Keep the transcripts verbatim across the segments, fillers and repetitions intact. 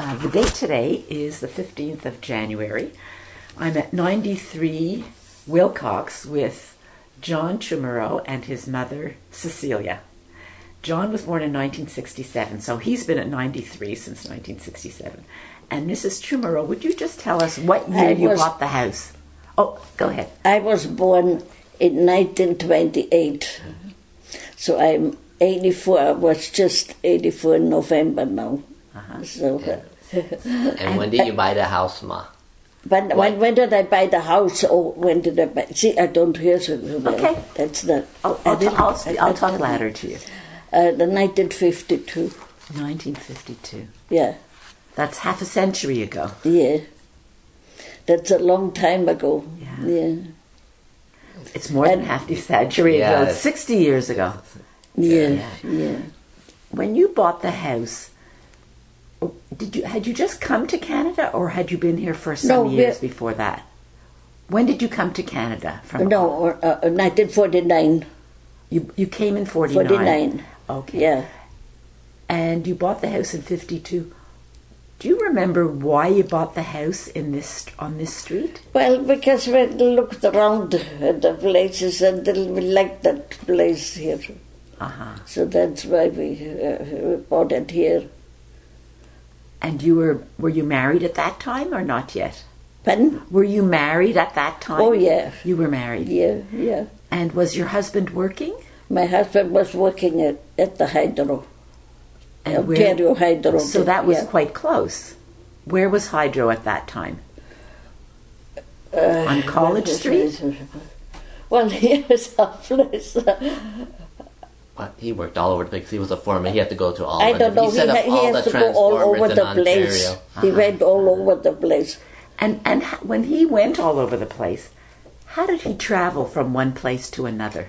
Uh, the date today is the fifteenth of January. I'm at ninety-three Wilcox with John Chumuro and his mother, Cecilia. John was born in nineteen sixty-seven, so he's been at ninety-three since nineteen sixty-seven. And Missus Chumuro, would you just tell us what year I you was, bought the house? Oh, go ahead. I was born in nineteen twenty-eight, so I'm eighty-four. I was just eighty-four in November now. Uh-huh. So, Yeah. And when did you buy the house, Ma? When, when, when did I buy the house? Or when did I buy? See, I don't hear so well. Okay. That's not. I'll, I'll, I I'll, I'll, I'll talk louder to you. Uh, the nineteen fifty-two. nineteen fifty-two. Yeah. That's half a century ago. Yeah. That's a long time ago. Yeah. Yeah. It's more than And- half a century Yeah, ago. it's- It's sixty years ago. Yeah. Yeah. Yeah. When you bought the house, did you had you just come to Canada, or had you been here for some No, we- years before that? When did you come to Canada? From No, uh, nineteen forty-nine. you you came in forty-nine. forty-nine. Okay. Yeah. And you bought the house in fifty-two. Do you remember why you bought the house in this on this street? Well, because we looked around at the places and we liked that place here. Uh-huh. So that's why we uh, bought it here. And you were were you married at that time or not yet? Pardon? Were you married at that time? Oh, yeah. You were married. Yeah, yeah. And was your husband working? My husband was working at, at the Hydro. And where- Ontario Hydro. So that was yeah. quite close. Where was Hydro at that time? Uh, On College Street? Well, here's our place. But he worked all over the place. He was a foreman. He had to go to all. I don't know. He He, set up ha- he all has the to go all transformers over in the Ontario. place. He went all over the place. And and h- when he went all over the place, how did he travel from one place to another?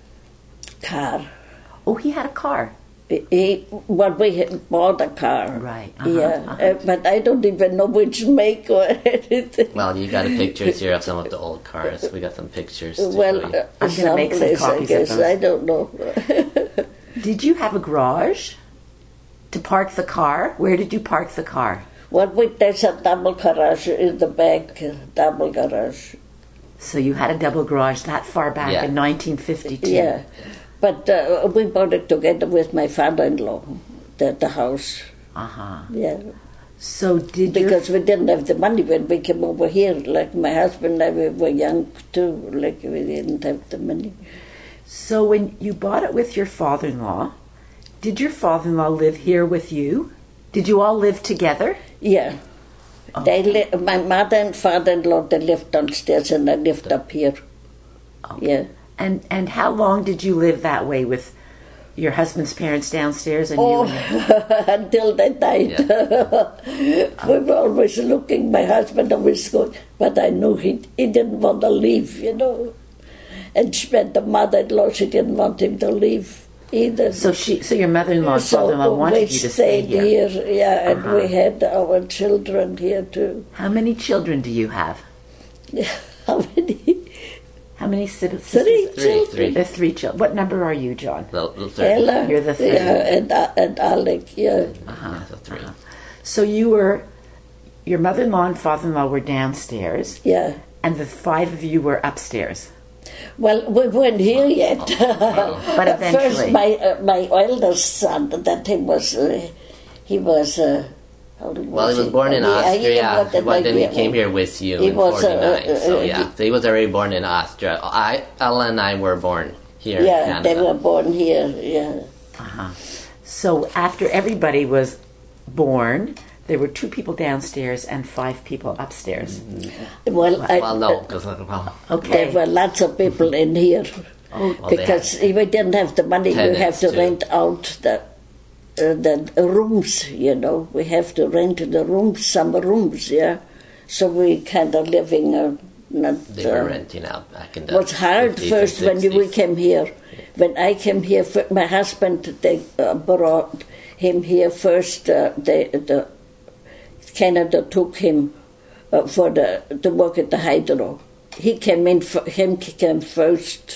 Car. Oh, he had a car. He, well, we had bought a car. Right. Uh-huh, Yeah, uh-huh. uh, but I don't even know which make or anything. Well, you got pictures here of some of the old cars. We got some pictures. To Well, show you. uh, I'm gonna make some someplace, I copies of guess. those. I don't know. Did you have a garage to park the car? Where did you park the car? What we there's a double garage in the back, uh, double garage. So you had a double garage that far back Yeah. in nineteen fifty-two. Yeah, but uh, we bought it together with my father-in-law, the, the house. Uh-huh. Yeah, So did your because we didn't have the money when we came over here. Like my husband and I we were young too. Like we didn't have the money. So when you bought it with your father-in-law, did your father-in-law live here with you? Did you all live together? Yeah. Oh. They li- my mother and father-in-law, they lived downstairs and I lived up here. Oh. Yeah. And and how long did you live that way with your husband's parents downstairs and Oh, you? And until they died. We were always looking, my husband always going, but I knew he, he didn't want to leave, you know. And she, and the mother-in-law, she didn't want him to leave either. so she, so your mother-in-law and So father-in-law we wanted you to stay stayed here. yeah, and Uh-huh. we had our children here too. How many children do you have? How many? How many siblings? Three Three, children. three. There's three children. What number are you, John? The, the third. Ella, You're the third. yeah, and, uh, and Alec, yeah. Yeah, so three. So you were, your mother-in-law and father-in-law were downstairs, Yeah. and the five of you were upstairs. Well, we weren't here yet. But eventually. First, my uh, my eldest son, that he was, uh, he was. Uh, how do you Well, he was say? born in Yeah, Austria, was the but then he idea. came here with you He in was, uh, forty-nine. uh, so uh, yeah, so he was already born in Austria. I, Ella and I were born here Yeah, in Canada. they were born here. Yeah. Uh-huh. So after everybody was born, there were two people downstairs and five people upstairs. Well, I, Well, no, because well, Okay. there were lots of people in here Oh, Well, they because if we didn't have the money, we have tenants, to too. rent out the. Uh, the rooms, you know, we have to rent the rooms, some rooms, yeah. So we kind of living, uh, not. they were uh, renting out back in the It was hard fifties first and when we sixties. came here. When I came here, fir- my husband they uh, brought him here first. Uh, they, the Canada took him uh, for the to work at the hydro. He came in. f- Him came first,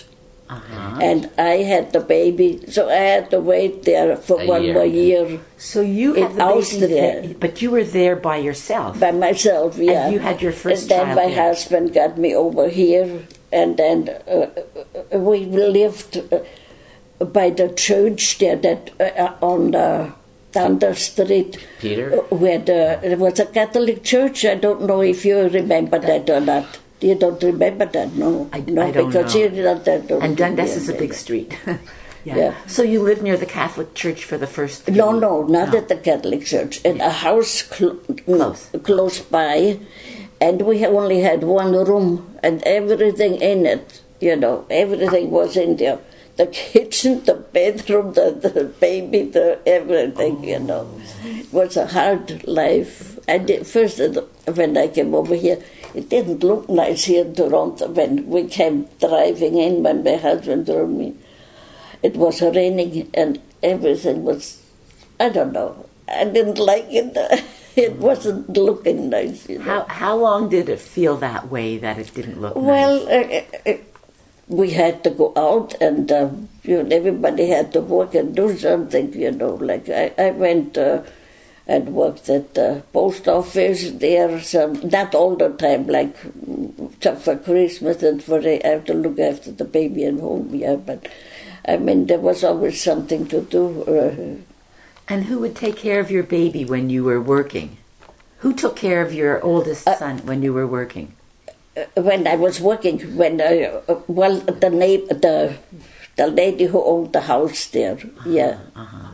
Uh-huh. And I had the baby, so I had to wait there for A one year. more year So you in had the baby Austria. there, but you were there by yourself. by myself, yeah. you had your first And then child my there. husband got me over here, and then uh, we lived uh, by the church there that uh, on the down the street Peter? uh, where the, there was a Catholic church. I don't know if you remember that or not. You don't remember that, no? I- no, I don't because know. you're not that. And Dundas is a big street. yeah. Yeah. So you lived near the Catholic Church for the first three No, no, not No. at the Catholic church. In a house cl- Close. close by, and we ha- only had one room and everything in it. You know, everything was in there. The kitchen, the bedroom, the, the baby, the everything. You know, it was a hard life. I did first uh, when I came over here. It didn't look nice here in Toronto when we came driving in. When my husband drove me, it was raining and everything was, I don't know, I didn't like it. It wasn't looking nice. You know. How how long did it feel that way that it didn't look Well, nice? uh, uh, we had to go out and uh, you know, everybody had to work and do something, you know. Like I, I went uh, and worked at the post office there, some, not all the time, like mm, for Christmas and for I have to look after the baby at home, yeah, but I mean, there was always something to do. Uh, And who would take care of your baby when you were working? Who took care of your oldest Uh, son when you were working? when I was working, when I, uh, well, the name, the the lady who owned the house there, yeah, Uh-huh.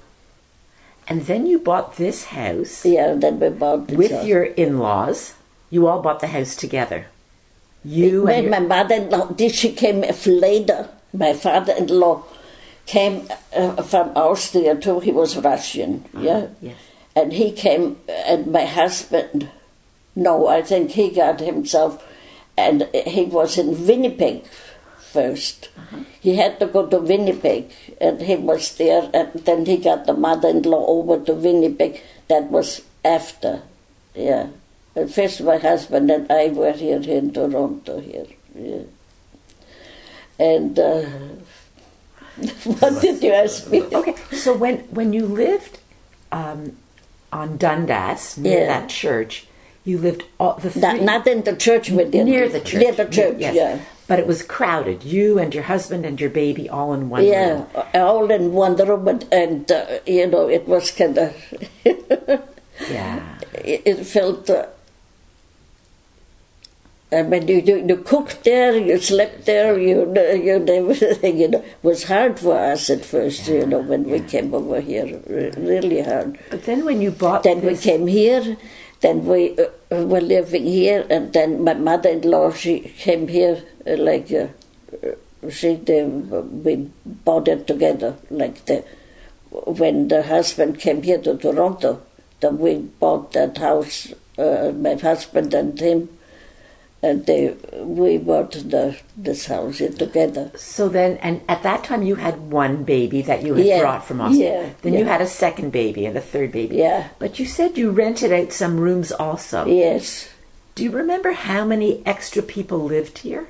And then you bought this house yeah, then we bought the with house. your in-laws. You all bought the house together. You When and your, my mother-in-law, this she came later. My father-in-law came uh, from Austria too. He was Russian, yeah, yes. and he came. And my husband, no, I think he got himself, and he was in Winnipeg first. He had to go to Winnipeg, and he was there, and then he got the mother-in-law over to Winnipeg. That was after, yeah. At first my husband and I were here, here in Toronto, here, yeah. And uh, what did you ask me? Okay, so when when you lived um, on Dundas near Yeah. that church, you lived all the three, Not, not in the church, we did. near the church. Near the church, yes. yeah. But it was crowded. You and your husband and your baby all in one Yeah, room. all in one room, and, and uh, you know, it was kind of, Yeah. it, it felt, uh, I mean, you, you, you cooked there, you slept there, you you did everything, you know. It was hard for us at first, you know, when we came over here, re- really hard. But then when you bought Then we this, came here, then we uh, were living here, and then my mother-in-law, she came here, uh, like, uh, uh, she, they, we bought it together, like the, when the husband came here to Toronto, then we bought that house, uh, my husband and him, and they, we bought the, this house here together. so then, and at that time you had one baby that you had Yeah, brought from Austria. yeah, then you yeah. had a second baby and a third baby. Yeah. But you said you rented out some rooms also. Yes. Do you remember how many extra people lived here?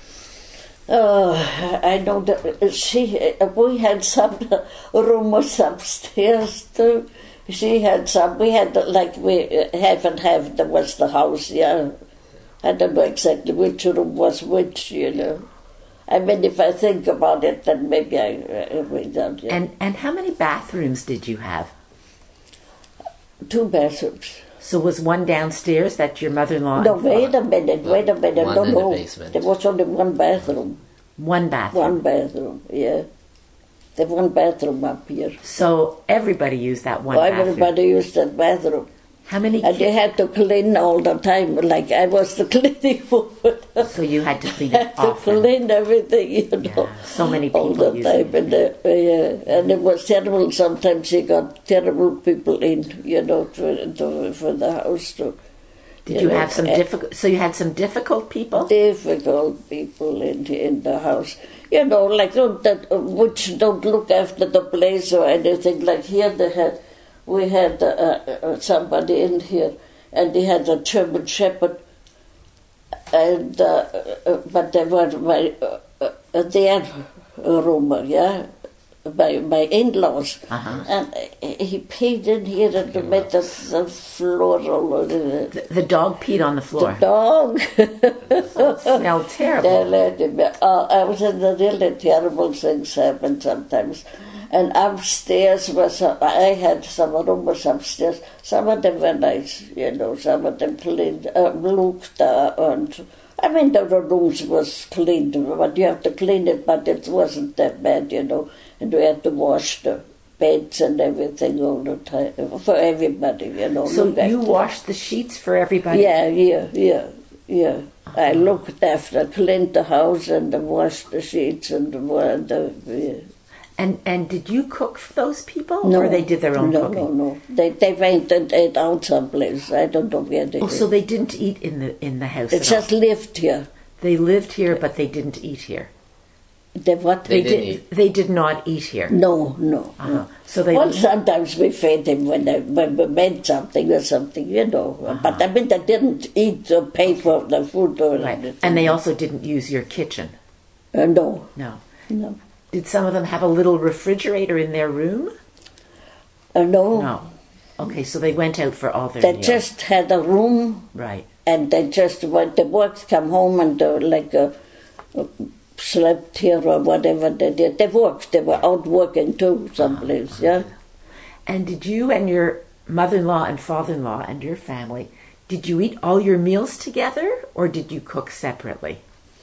Oh, I know that she, we had some rooms upstairs too. She had some, we had like, we half and half, there was the house, yeah. I don't know exactly which room was which, you know. I mean, if I think about it, then maybe I, I will don't. Yeah. And and how many bathrooms did you have? Two bathrooms. So was one downstairs that your mother-in-law? No, and wait father- a minute, wait a minute, One no, in the no. basement. There was only one bathroom. One bathroom. One bathroom, yeah. There's one bathroom up here. So everybody used that one Well, bathroom. everybody used that bathroom. How many? And you Ki- had to clean all the time, like I was the cleaning woman. so you had to clean I it had to often. clean everything, you know. Yeah, so many all people the using time, and, uh, yeah, and it was terrible. Sometimes you got terrible people in, you know, for, to, for the house too. Did you know, have some and difficult? So you had some difficult people. difficult people in in the house? You know, like don't that uh, which don't look after the place or anything. Like here, they had we had uh, uh, somebody in here, and he had a German Shepherd, and uh, uh, but they were my uh, uh, uh, their room, yeah, my, my in-laws. Uh-huh. And uh, he peed in here and made the, the floor all over. The, The, the dog peed on the floor. dog. It smelled terrible. uh, I was in the really terrible things happen sometimes. And upstairs was, uh, I had some rooms upstairs. Some of them were nice, you know, some of them clean, uh, looked, uh, and I mean, the rooms was cleaned, but you have to clean it, but it wasn't that bad, you know. And we had to wash the beds and everything all the time, for everybody, you know. So look you after. washed the sheets for everybody? Yeah, yeah, yeah, yeah. I looked after, cleaned the house and washed the sheets and the, the yeah. And and did you cook for those people, No, or they did their own no, cooking? No, no, They they went and ate out someplace. I don't know where they Oh, did. so they didn't eat in the in the house They at just all. lived here. They lived here, but they didn't eat here. They what? They They didn't did. eat. They did not eat here. No, no. Uh-huh. no. So they. Well, sometimes we fed them when, they, when we made something or something, you know. Uh-huh. But I mean, they didn't eat or pay for the food or Right. anything. And they also didn't use your kitchen. Uh, no, No. no. Did some of them have a little refrigerator in their room? Uh, no. No. Okay, so they went out for all their They meals. just had a room Right. and they just went to work, come home and uh, like uh, uh, slept here or whatever they did. They worked. They were out working too someplace, yeah. And did you and your mother-in-law and father-in-law and your family, did you eat all your meals together, or did you cook separately?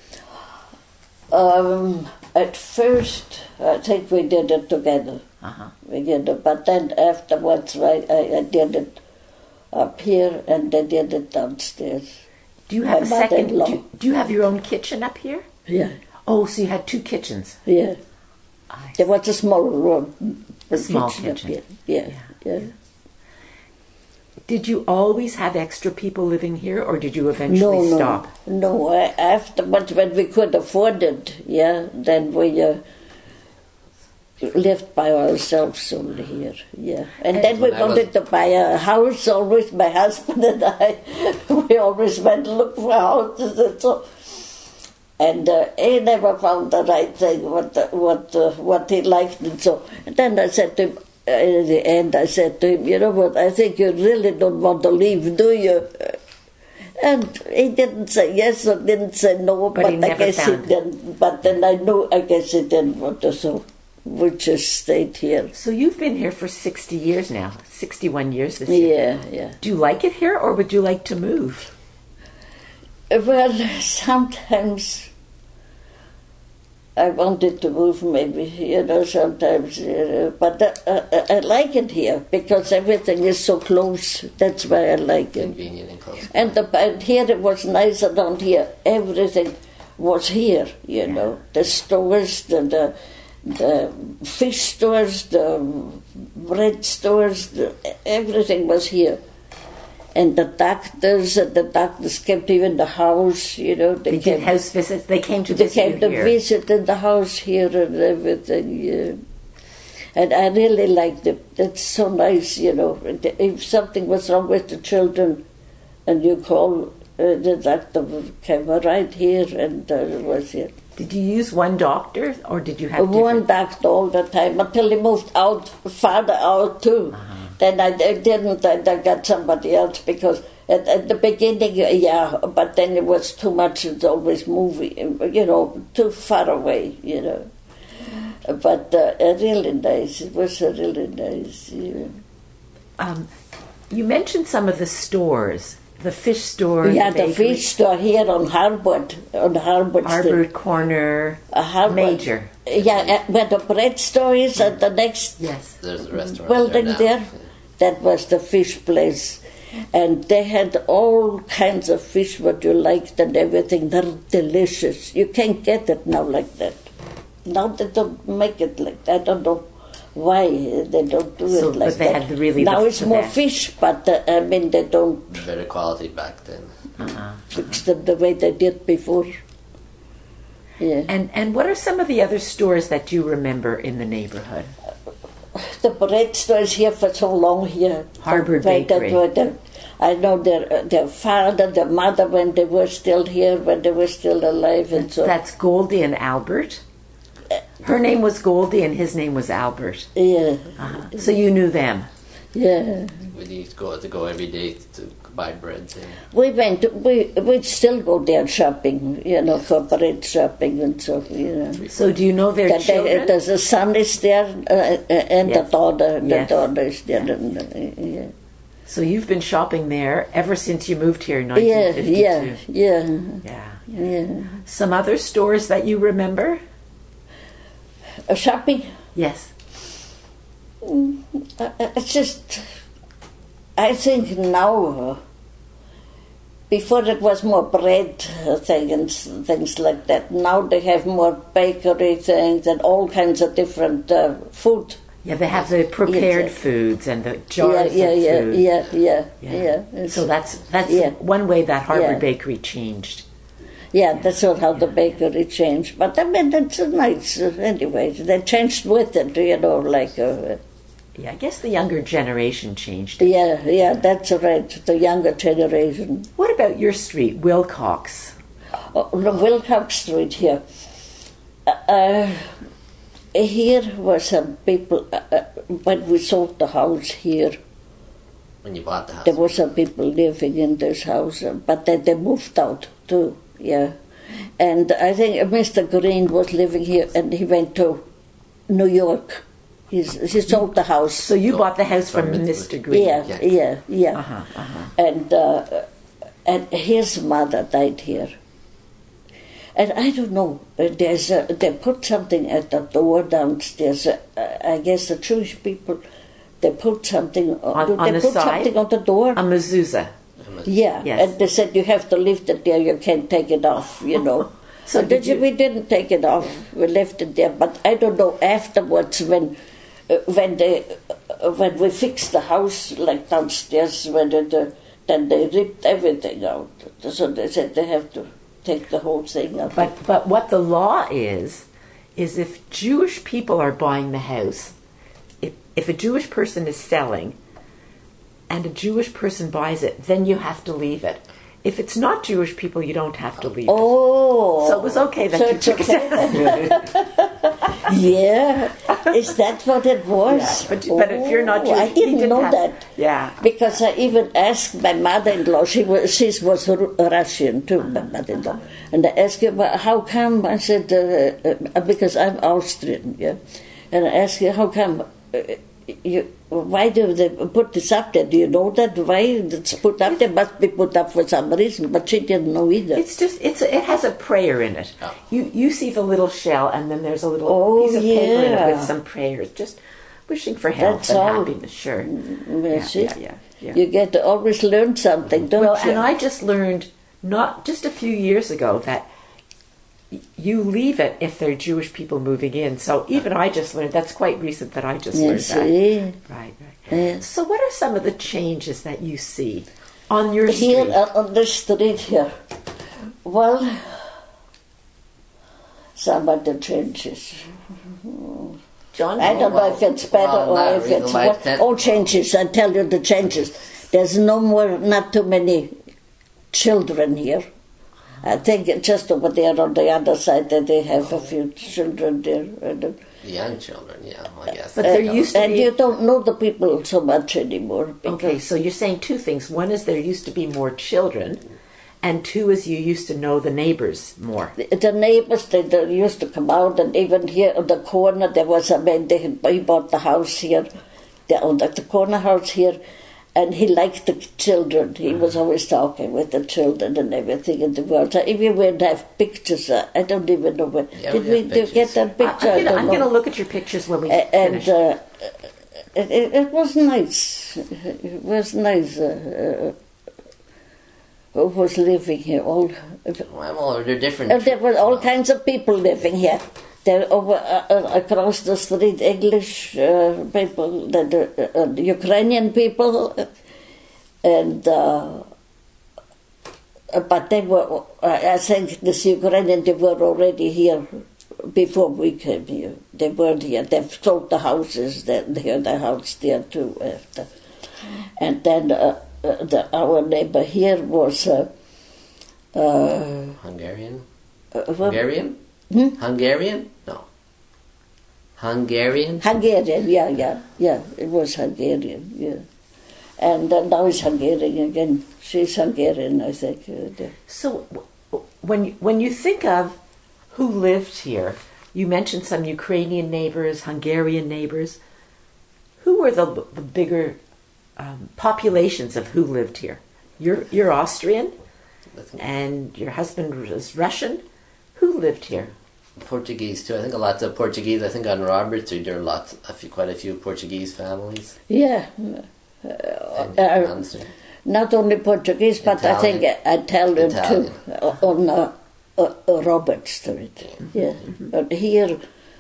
Um, at first, I think we did it together. Uh-huh. We did it, but then afterwards, I, I, I did it up here and they did it downstairs. Do you have My a second? mother-in-law. Do, do you have your own kitchen up here? Yeah, Oh, so you had two kitchens. yeah. I There was a small room, A small kitchen up kitchen. here. Yeah, yeah. Did you always have extra people living here, or did you No, eventually no, stop? no. I- Afterwards, when we could afford it, yeah, then we uh, lived by ourselves only here, yeah. And, And then we when I was- wanted to buy a house. Always, my husband and I, we always went to look for houses and so. And uh, he never found the right thing, what the, what uh, what he liked and so. And then I said to him, uh, in the end, I said to him, you know what? I think you really don't want to leave, do you? And he didn't say yes or didn't say no, But but, he I never guess found he didn't. But then I knew, I guess he didn't want to, so we just stayed here. So you've been here for sixty years now, sixty-one years this year. Yeah, yeah. Do you like it here, or would you like to move? Well, sometimes I wanted to move, maybe, you know, sometimes. Uh, but uh, I, I like it here because everything is so close. That's why I like it. Convenient and close. And, the, and here it was nicer down here. Everything was here, you know. The stores, the, the, the fish stores, the bread stores, the, everything was here. And the doctors, and the doctors kept even the house, you know. They did came, house visits. They came to they visit came you to here. visit in the house here and everything, yeah. And I really liked it. It's so nice, you know. If something was wrong with the children and you call, uh, the doctor came right here and uh, was here. Did you use one doctor, or did you have One different? doctor all the time until he moved out, farther out too. Uh-huh. Then I, I didn't, I, I got somebody else because at, at the beginning, yeah, but then it was too much, it's always moving, you know, too far away, you know. But uh, really nice, it was a really nice, yeah. Um, you mentioned some of the stores, the fish store, We had a bakery, fish store here on Harvard, on Harvard Arbor Street. Corner, Uh, Harvard. Major. Yeah, uh, where the bread store is at the next Yes. There's a restaurant building there. there. Now. That was the fish place. And they had all kinds of fish, what you liked and everything. They're delicious. You can't get it now like that. Now they don't make it like that. I don't know why they don't do So, it like but they that. had the really now the- it's the more best. fish, but uh, I mean they don't Better quality back then. Uh-huh. fix them the way they did before. Yeah. And and what are some of the other stores that you remember in the neighborhood? The bread store is here for so long here. Harvard Right, that Bakery. were the- I know their their father, their mother, when they were still here, when they were still alive, and so. That's Goldie and Albert. Her name was Goldie and his name was Albert. Yeah. Uh-huh. So you knew them. Yeah. We used to go to go every day to buy bread. Yeah. We went. We we'd still go there shopping, you know, for bread shopping and so. You know. So do you know their That children? they, there's a son is there, uh, and Yes. the daughter. The Yes. daughter is there. And, uh, yeah. So you've been shopping there ever since you moved here in Yeah. nineteen fifty-two. Yeah. Yeah. Yeah. Yeah. Some other stores that you remember? Uh, shopping. Yes. Uh, It's just, I think now, uh, before it was more bread uh, things, things like that. Now they have more bakery things and all kinds of different uh, food. Yeah, they have the prepared Yes. foods and the Yeah, jars yeah, of yeah, food. yeah, yeah, Yeah. yeah. It's- So that's that's Yeah. one way that Harvard Yeah. Bakery changed. yeah, that's not how the bakery changed. But I mean, it's a nice, uh, anyway, they changed with it, you know, like, uh, Yeah, I guess the younger generation changed it. yeah, yeah, that's right, the younger generation. What about your street, Wilcox? Oh, the Wilcox Street here. Uh, uh, here were some people, uh, uh, when we sold the house here, When you bought the house. there were some people living in this house, uh, but then they moved out too, yeah. And I think uh, Mister Green was living here and he went to New York. He's, he sold the house. So you So, bought the house from from Mister Green. Yeah, Yeah. yeah, yeah. Uh-huh, uh-huh. And, uh, and his mother died here. And I don't know, uh, there's a, they put something at the door downstairs. Uh, I guess the Jewish people, they put something On- they on the put side? something on the door. A mezuzah. Yeah, Yes. and they said you have to leave it there, you can't take it off, you know. So So did you- we didn't take it off, we left it there. But I don't know afterwards when uh, when they uh, when we fixed the house like downstairs, when it, uh, then they ripped everything out. So they said they have to take the whole thing out. But but what the law is, is if Jewish people are buying the house, if if a Jewish person is selling, and a Jewish person buys it, then you have to leave it. If it's not Jewish people, you don't have to leave it. Oh, So it was okay that so you it's took okay. it. Yeah, is that what it was? Yeah, but- but if you're not Oh, Jewish, I you didn't didn't know have- that. Yeah. Because I even asked my mother-in-law. She was she was Ru- Russian too, my mother-in-law, and I asked her, "Well, how come?" I said, uh, uh, "Because I'm Austrian." Yeah, and I asked her, "How come?" Uh, you, why do they put this up there? Do you know that? Why it's put up there? Must be put up for some reason, but she didn't know either. It's just it's it has a prayer in it. Oh. You you see the little shell, and then there's a little Oh, piece of paper in it yeah. with some prayers, just wishing for health That's and all. happiness. Sure. Well, Yeah, see? yeah, yeah, yeah. You get to always learn something, don't Well, you? and I just learned not just a few years ago that y- you leave it if they're Jewish people moving in. So even I just learned that's quite recent that I just You learned that. see? Right, right. Yeah. So what are some of the changes that you see on your Here street? uh, on the street here, well, some of the changes. John, I don't know if it's better well, or not if really it's like what. that. All changes. I tell you the changes. There's no more, not too many children here. I think it's just over there on the other side that they have a few children there. I don't- Young children, yeah, I guess. But there Uh, used to and be- you don't know the people so much anymore. Okay, so you're saying two things. One is there used to be more children, and two is you used to know the neighbors more. The, the neighbors, they, they used to come out, and even here on the corner, there was a man, they had, he bought the house here, the, on the, the corner house here, and he liked the children. He was always talking with the children and everything in the world. So if you would have pictures, uh, I don't even know where. Yeah, did we we, have did you get pictures. that I- picture? I I'm don't going know. to look at your pictures when we A- finish. and uh, it, it, it was nice. It was nice. Uh, uh, who was living here? All Well, they're different. uh, there were all kinds of people living here. There over uh, uh, across the street, English uh, people, the, the uh, Ukrainian people, uh, and. Uh, uh, but they were. Uh, I think this Ukrainian they were already here before we came here. They weren't here. They've sold the houses. They, they had a house there too after. And then uh, uh, the, our neighbor here was uh, uh, Hungarian? uh, what- Hungarian? Hmm? Hungarian? No. Hungarian? Hungarian, yeah, yeah, yeah. It was Hungarian, yeah. And uh, now it's Hungarian again. She's Hungarian, I think. Uh, the- So w- when you, when you think of who lived here, you mentioned some Ukrainian neighbors, Hungarian neighbors. Who were the the bigger um, populations of who lived here? You're you're Austrian, I think and your husband was Russian. Who lived here? Portuguese too. I think a lot of Portuguese. I think on Robert Street there are lots, a few, quite a few Portuguese families. yeah. And uh, on Street. Not only Portuguese, but I think Italian, Italian. too, uh, on uh, uh, uh, Robert Street. Yeah. But here,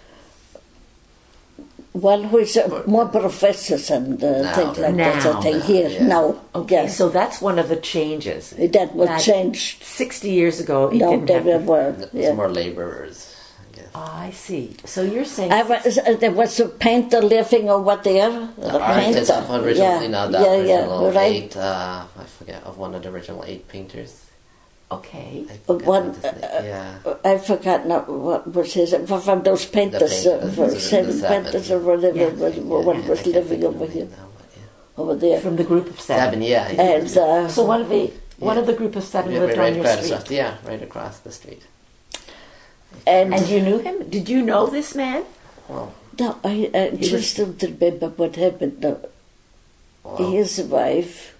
well, who's uh, more professors and uh, Now, things like that, I now, think, now, here, yeah. now. Okay, yeah. so that's one of the changes. That was That changed. Sixty years ago, you No, didn't there have. were, There's yeah. more laborers, I guess. Oh, I see. So you're saying I was, uh, there was a painter living over there. The artist of originally, yeah, now the yeah, original yeah, right. eight, uh, I forget, of one of the original eight painters. okay. I Uh, forget one, what his name- yeah. I forgot now what was his from those painters, The uh, painters, for the- the seven seven. painters or whatever. Yeah, was, yeah, one Yeah, was I can't living think of over the here, name now, but yeah. over there. From the group of seven. Seven, yeah. And uh, So one of the one Yeah. of the group of seven Yeah, lived right, on your right street. across, yeah, right across the street. and, And you knew him? Did you know this man? Well, no, I, I He just don't remember what happened. Now. well His wife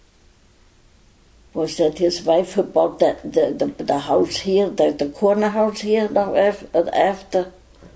was that his wife who bought that the, the, the house here, the, the corner house here now af- after.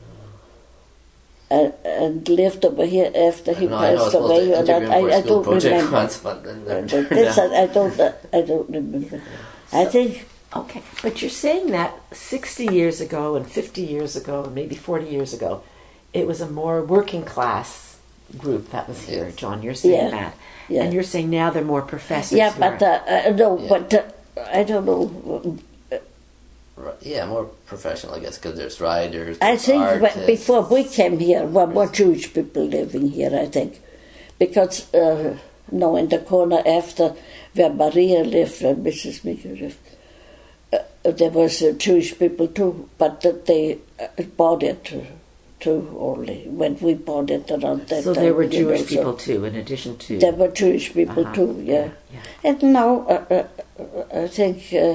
And, and lived over here after he I know, I know, I was passed supposed away. to or not. interview him for I, I a school don't project remember. once, but then never But turned this out. I, I don't. uh, I don't remember. I think Okay, but you're saying that sixty years ago and fifty years ago and maybe forty years ago, it was a more working class group that was here, Yes. John. You're saying Yeah, that. yeah. And you're saying now they're more professors. yeah, who but are- uh, uh, no, Yeah. but uh, I don't know. Right, yeah, more professional, I guess, because there's riders, I there's think when- artists. before we came here, were more Jewish people living here. I think because uh, no, in the corner after where Maria lived and Missus Mika lived, uh, there was uh, Jewish people too, but that they uh, bought it uh, too only when we bought it around that so time. there were you know, Jewish so- people too, in addition to. There were Jewish people Uh-huh, too, yeah. yeah. And now uh, uh, uh, I think uh,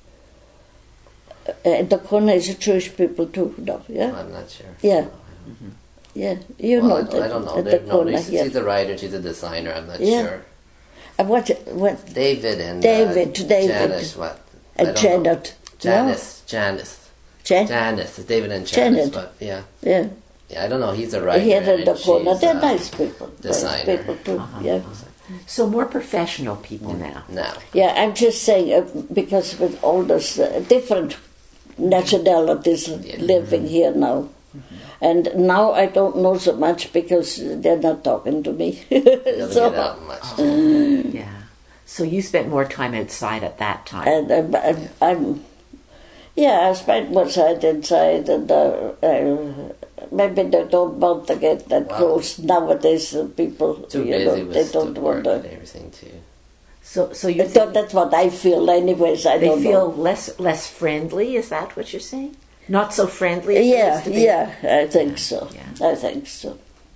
uh, in the corner is Jewish people too, no, yeah, I'm not sure. yeah, yeah. You Well, know, I don't, the, I don't know. at the There- no, corner, she's, yeah. she's a writer, she's a designer, I'm not Yeah. sure. And what, what, David and David, uh, David. Janice, what? I and don't know. Janet, Janice, Janice, Jan, Janice. It's David and Janice, Janet. but yeah, yeah, yeah. I don't know. He's a writer. here in the and corner, she's, they're uh, nice people, nice designer. people too, Uh-huh. yeah. So more professional people now. Now, Yeah, I'm just saying uh, because with all those uh, different nationalities Yeah. living here now. And now I don't know so much because they're not talking to me. he doesn't so, get out much. Yeah. So you spent more time outside at that time. and I'm, I'm, I'm, yeah, I spent more time inside, and uh, uh, maybe they don't want to get that Wow. close nowadays. Uh, people, Too you busy know, with they the don't work want and to. everything too. so so you I thought that's what I feel, anyways. I they don't feel know. less less friendly. Is that what you're saying? Not so friendly. As they Yeah, used to be? yeah, I think so. Yeah. I think so.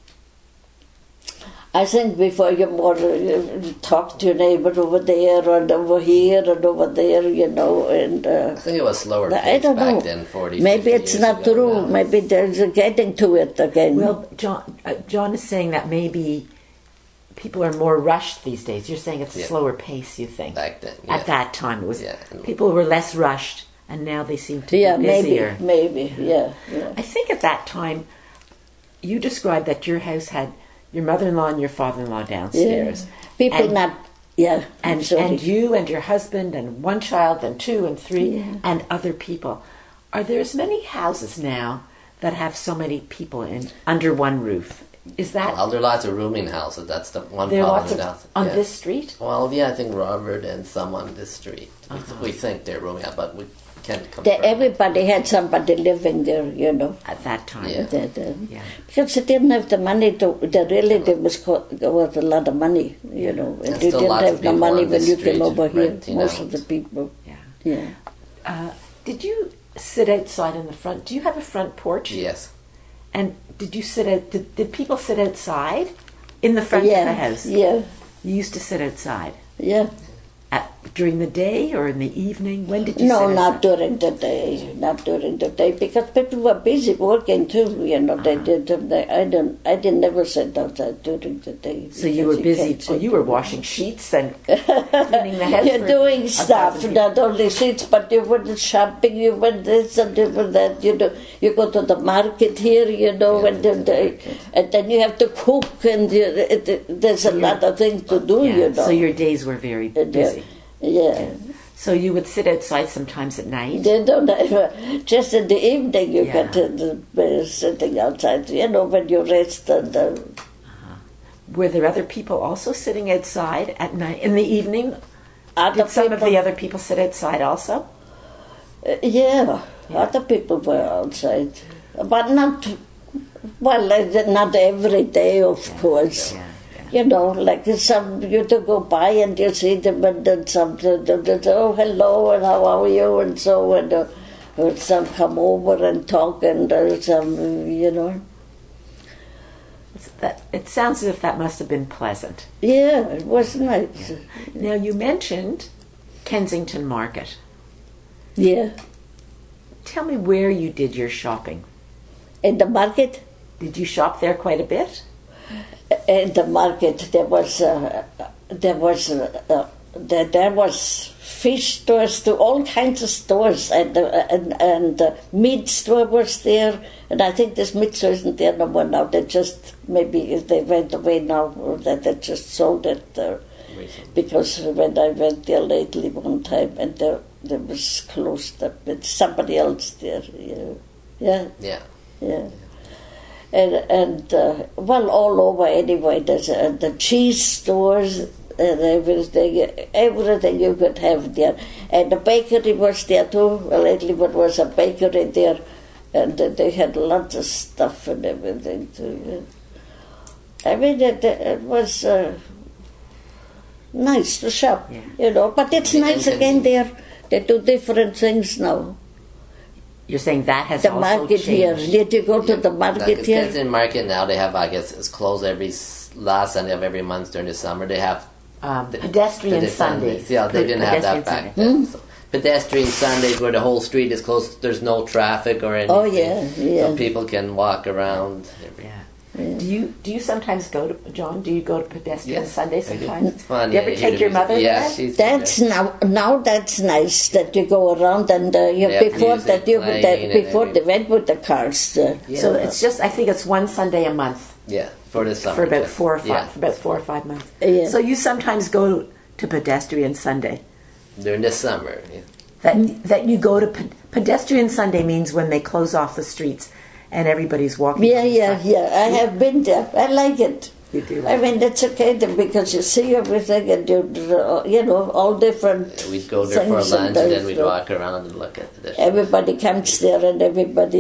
I think before you more uh, talk to your neighbor over there and over here and over there, you know, and uh, I think it was slower I paced don't back know. then, forty, Maybe fifty it's years not ago. true. Now Maybe there's a getting to it again. Well, John, uh, John is saying that maybe people are more rushed these days. You're saying it's a Yeah. slower pace. You think back then, yeah. at that time it was Yeah. people were less rushed, and now they seem to yeah, be maybe, busier. maybe, yeah, yeah. I think at that time, you described that your house had your mother-in-law and your father-in-law downstairs. Yeah. People And- not, yeah, I'm And, sorry. and you and your husband and one child and two and three Yeah. and other people. Are there as many houses now that have so many people in under one roof? Is that Well, there are lots of rooming houses. That's the one there are problem lots of with houses. on yeah. this street? Well, yeah, I think Robert and some on this street. We, Uh-huh. we think they're rooming out, but we Can't come The, from- everybody had somebody living there, you know. At that time. Yeah. The- the- Yeah. Because they didn't have the money to, the relative was co- worth a lot of money, you know. And And you still didn't lots of have no people money on the when you came street over here, renting most out. of the people. Yeah. Yeah. Uh, did you sit outside in the front? Do you have a front porch? Yes. And did you sit out? Did, did people sit outside in the front yeah. of the house? Yeah, You used to sit outside yeah. at, during the day or in the evening. When did you? No, sit not outside? during the day. Not during the day, because people were busy working too. You know, they did. They, I don't. I didn't never sit outside during the day. So you were because busy. can't Oh, sit you were there. washing sheets and cleaning the house. You're for doing a stuff, thousand people. not only seats, but you went shopping, you went this and you went that, you know. You go to the market here, you know, Yeah, and, then the, and then you have to cook, and you, it, it, there's a lot of things to do, Yeah, you know. So your days were very And, uh, busy. Yeah. So you would sit outside sometimes at night. They don't have, just in the evening you Yeah. get to the, uh, sitting outside, you know, when you rest and uh, Were there other people also sitting outside at night in the evening? other Did some of people- the other people sit outside also? Uh, yeah, Yeah. other people were outside, but not well, uh, not every day, of course. Yeah, You know, like some you to go by and you see them, and then some they- they- they say, oh hello and how are you and so and uh, uh, some come over and talk and uh, some uh, you know. It's that, it sounds as if that must have been pleasant. Yeah, it was nice. Now you mentioned Kensington Market. Yeah, Tell me where you did your shopping. in the market. Did you shop there quite a bit? In the market, there was uh, there was uh, uh, there, there was fish stores to all kinds of stores, and uh, and and uh, meat store was there, and I think this meat store isn't there no more now. They just maybe if they went away now, or that they just sold it there. Because when I went there lately one time, and there there was closed up with somebody else there. Yeah, yeah. Yeah. Yeah. And, and uh, well, all over anyway, there's uh, the cheese stores and everything, everything you could have there. And the bakery was there too. Well, lately there was a bakery there, and uh, they had lots of stuff and everything too. I mean, it, it was uh, nice to shop, Yeah. you know. But it's Yeah, nice and- again there. They do different things now. You're saying that has The also market here. changed. Did you go to the Like market it's here? Kensington Market now, they have, I guess, it's closed every s- last Sunday of every month during the summer. They have Um, the- pedestrian the Sundays. Yeah, they didn't have Pedestrian that back Sunday. then. So, pedestrian Sundays where the whole street is closed, there's no traffic or anything. Oh, yeah, yeah. So people can walk around. Every, Yeah. Do you do you sometimes go to John? Do you go to pedestrian Yes, Sunday I do. sometimes? It's fun. Do you yeah, ever hear take the your music. mother Yeah, there? she's That's there. now. Now that's nice that you go around and uh, you They have before music that you playing that and before everything. they went with the cars. Uh, Yeah. So it's just I think it's one Sunday a month Yeah, for the summer. for about yeah. four or five Yeah. for about four or five months. Yeah. So you sometimes go to pedestrian Sunday. During the summer. Yeah. That that you go to pe- pedestrian Sunday means when they close off the streets and everybody's walking. yeah, on the yeah, side. yeah. I have been there. I like it. You do. I mean, it's okay then because you see everything and you uh, you know all different. We'd go there for things and lunch and then there's, we'd uh, walk around and look at the Everybody comes there and everybody.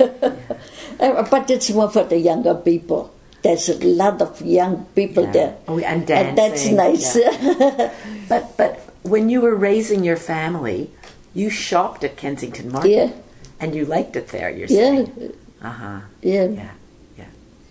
Uh, but it's more for the younger people. There's a lot of young people Yeah. there. Oh, and And that's dancing, nice. But but when you were raising your family, you shopped at Kensington Market. Yeah. And you liked it there. You're Yeah, saying. Uh huh. yeah. Yeah. Yeah.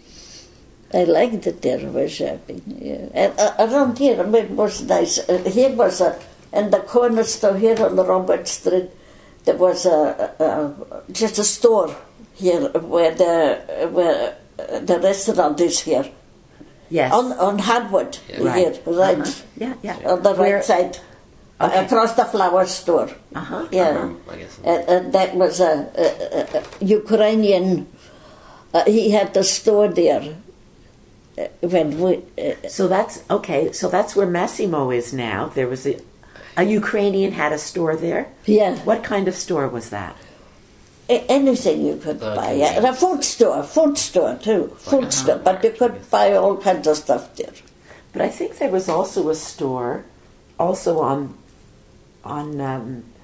I liked it there was shopping. Yeah. And uh, around here, I mean, it was nice. Uh, here was a, in the corner store here on the Robert Street, there was a, a, a just a store here where the where uh, the restaurant is here Yes. on on Hardwood Yeah. here, right Uh-huh. Yeah. Yeah. on the Where- right side. Uh, Okay. across the flower store. Uh-huh. Yeah, Um, I guess. and, and that was a, a, a, a Ukrainian. Uh, he had the store there. Uh, when we, uh, So that's okay. So that's where Massimo is now. There was a, a Ukrainian had a store there. yeah, What kind of store was that? a- anything you could Uh, buy. convenience. Uh, a food store, food store too, food Uh-huh. store. But you could buy all kinds of stuff there. But I think there was also a store, also on, on um,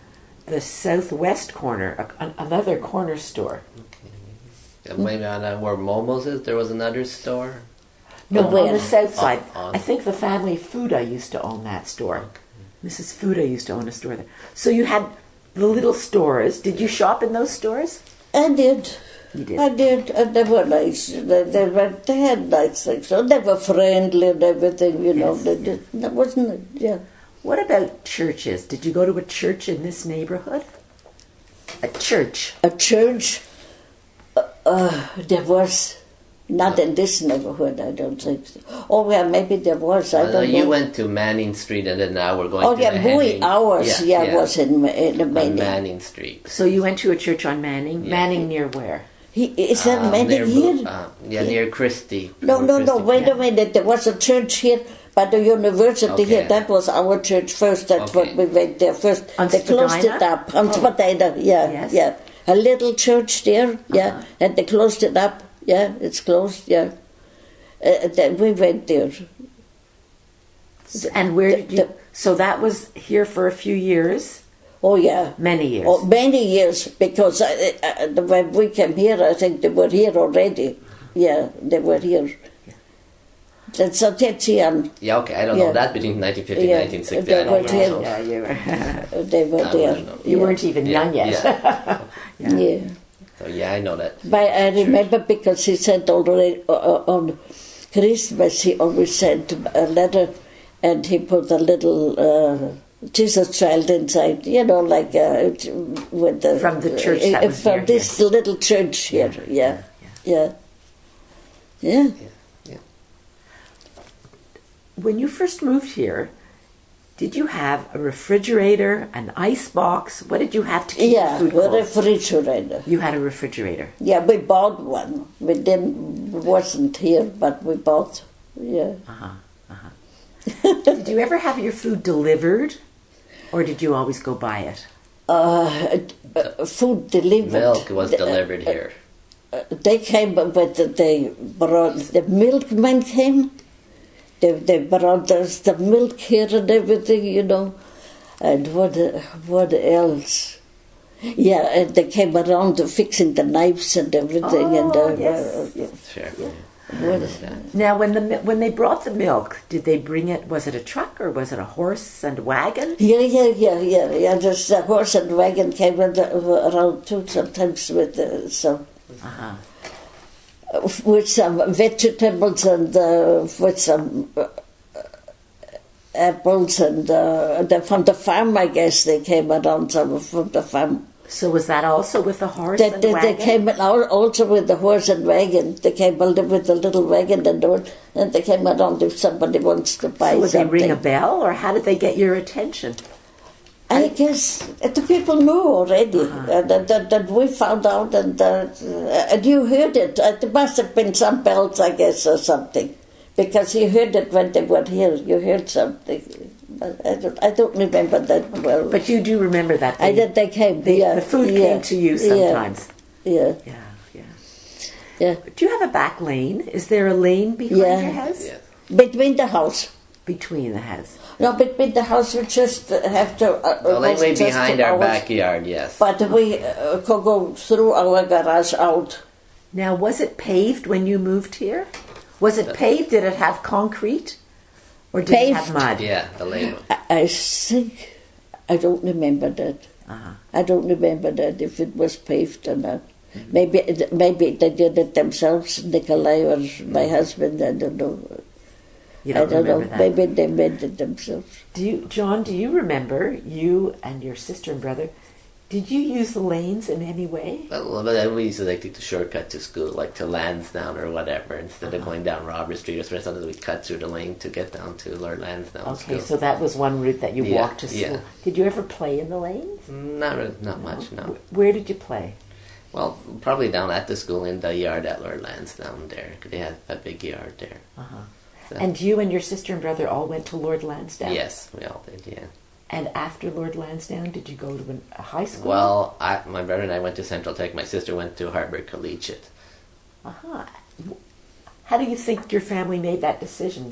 the southwest corner, a, an, another corner store. Yeah, maybe on uh, where Momo's is, there was another store. No, Oh, on where? the south side. On- on- I think the family Fuda used to own that store. Missus Fuda used to own a store there. So you had the little stores. Did you shop in those stores? I did. You did. I did, and they were nice. They, they, were, they had nice things. So they were friendly and everything, you know. Yes, They did, that wasn't, yeah. What about churches? Did you go to a church in this neighborhood? A church. A church, uh, uh, there was, not in this neighborhood, I don't think so. Oh, yeah, maybe there was, I Uh, don't you know. went to Manning Street, and then now we're going Oh, to yeah, the Bowie Henning- Hours, yeah, yeah, was in, in the on Manning. Manning Street. So you went to a church on Manning? Yeah. Manning near where? He, is that Uh, Manning near, here? Uh, yeah, near Christie. No, no, no, Christie. wait yeah. a minute. There was a church here by the university Okay. here. That was our church first. That's Okay. what we went there first. On They closed Spadina? it up. On Oh. Spadina, yeah, Yes. yeah. A little church there, yeah. Uh-huh. And they closed it up. Yeah, it's closed, yeah. Uh, then we went there. And where did The- you... the- So that was here for a few years? Oh, yeah. Many years. Oh, many years, because uh, uh, when we came here, I think they were here already. Yeah, they were here. That's a Tetzian. Yeah, okay, I don't Yeah. know that between nineteen fifty Yeah, and nineteen sixty. they I don't were know. here. so- Yeah, you were... Uh, they were I there. wouldn't know. You yeah. weren't even Yeah, young yet. yeah. Yeah. Yeah. So yeah, I know that. But I remember because he sent already uh, on Christmas, he always sent a letter and he put a little uh, Jesus child inside, you know, like uh, with the, From the church that uh, was from near this little church here. Yeah, yeah, yeah. Yeah. When you first moved here, did you have a refrigerator, an ice box? What did you have to keep Yeah, the food a cold? refrigerator. You had a refrigerator. Yeah, we bought one. We didn't wasn't here, but we bought. Yeah. Did you ever have your food delivered, or did you always go buy it? Uh, uh, food delivered. Milk was Uh, delivered here. Uh, they came, but they brought the milkman came. They they brought us the milk here and everything, you know. And what uh, what else? Yeah, and they came around to fixing the knives and everything. and Oh, uh, yes, uh, yes. Sure. what, Now, when the mi- when they brought the milk, did they bring it? Was it a truck or was it a horse and wagon? yeah, yeah, yeah, yeah, yeah. There's a horse and wagon came with the, around too sometimes with uh, some. Uh-huh. With some vegetables and uh, with some uh, apples and uh, they're from the farm, I guess they came around some from the farm. So was that also with a horse They, and they, wagon? they came al- also with the horse and wagon. They came with the little wagon and all, and they came around if somebody wants to buy So would they something. ring a bell, or how did they get your attention? I guess the people knew already uh, that, that, that we found out, and, uh, and you heard it. Uh, there must have been some bells, I guess, or something, because you heard it when they were here. You heard something. But I don't, I don't remember that well. But you do remember that they, I did. They came. they- yeah, the food yeah, came to you sometimes. Yeah, Yeah, yeah. yeah, Do you have a back lane? Is there a lane behind Yeah. your house? Yeah. between the house. Between the house. No, between the house, we just have to. Uh, The laneway almost just behind to our ours. backyard, yes. But we uh, could go through our garage out. Now, was it paved when you moved here? Was it paved? Did it have concrete? Or did it have Paved. mud? Yeah, the lane. I, I think I don't remember that. Uh-huh. I don't remember that if it was paved or not. Maybe it- maybe they did it themselves, Nikolai or my husband. I don't know. You don't I don't know. remember that? Maybe they made it themselves. Do you, John, do you remember, you and your sister and brother, did you use the lanes in any way? Well, but we used to like take the shortcut to school, like to Lansdowne or whatever, instead of going down Robert Street or something. We cut through the lane to get down to Lord Lansdowne Okay, School. so that was one route that you Yeah, walked to school. yeah. Did you ever play in the lanes? Not really, not much, no. Wh- Where did you play? Well, probably down at the school in the yard at Lord Lansdowne there. 'Cause they had a big yard there. Uh-huh. So- And you and your sister and brother all went to Lord Lansdowne? Yes, we all did, yeah. And after Lord Lansdowne, did you go to an, a high school? Well, I, my brother and I went to Central Tech. My sister went to Harvard Collegiate. Uh-huh. How do you think your family made that decision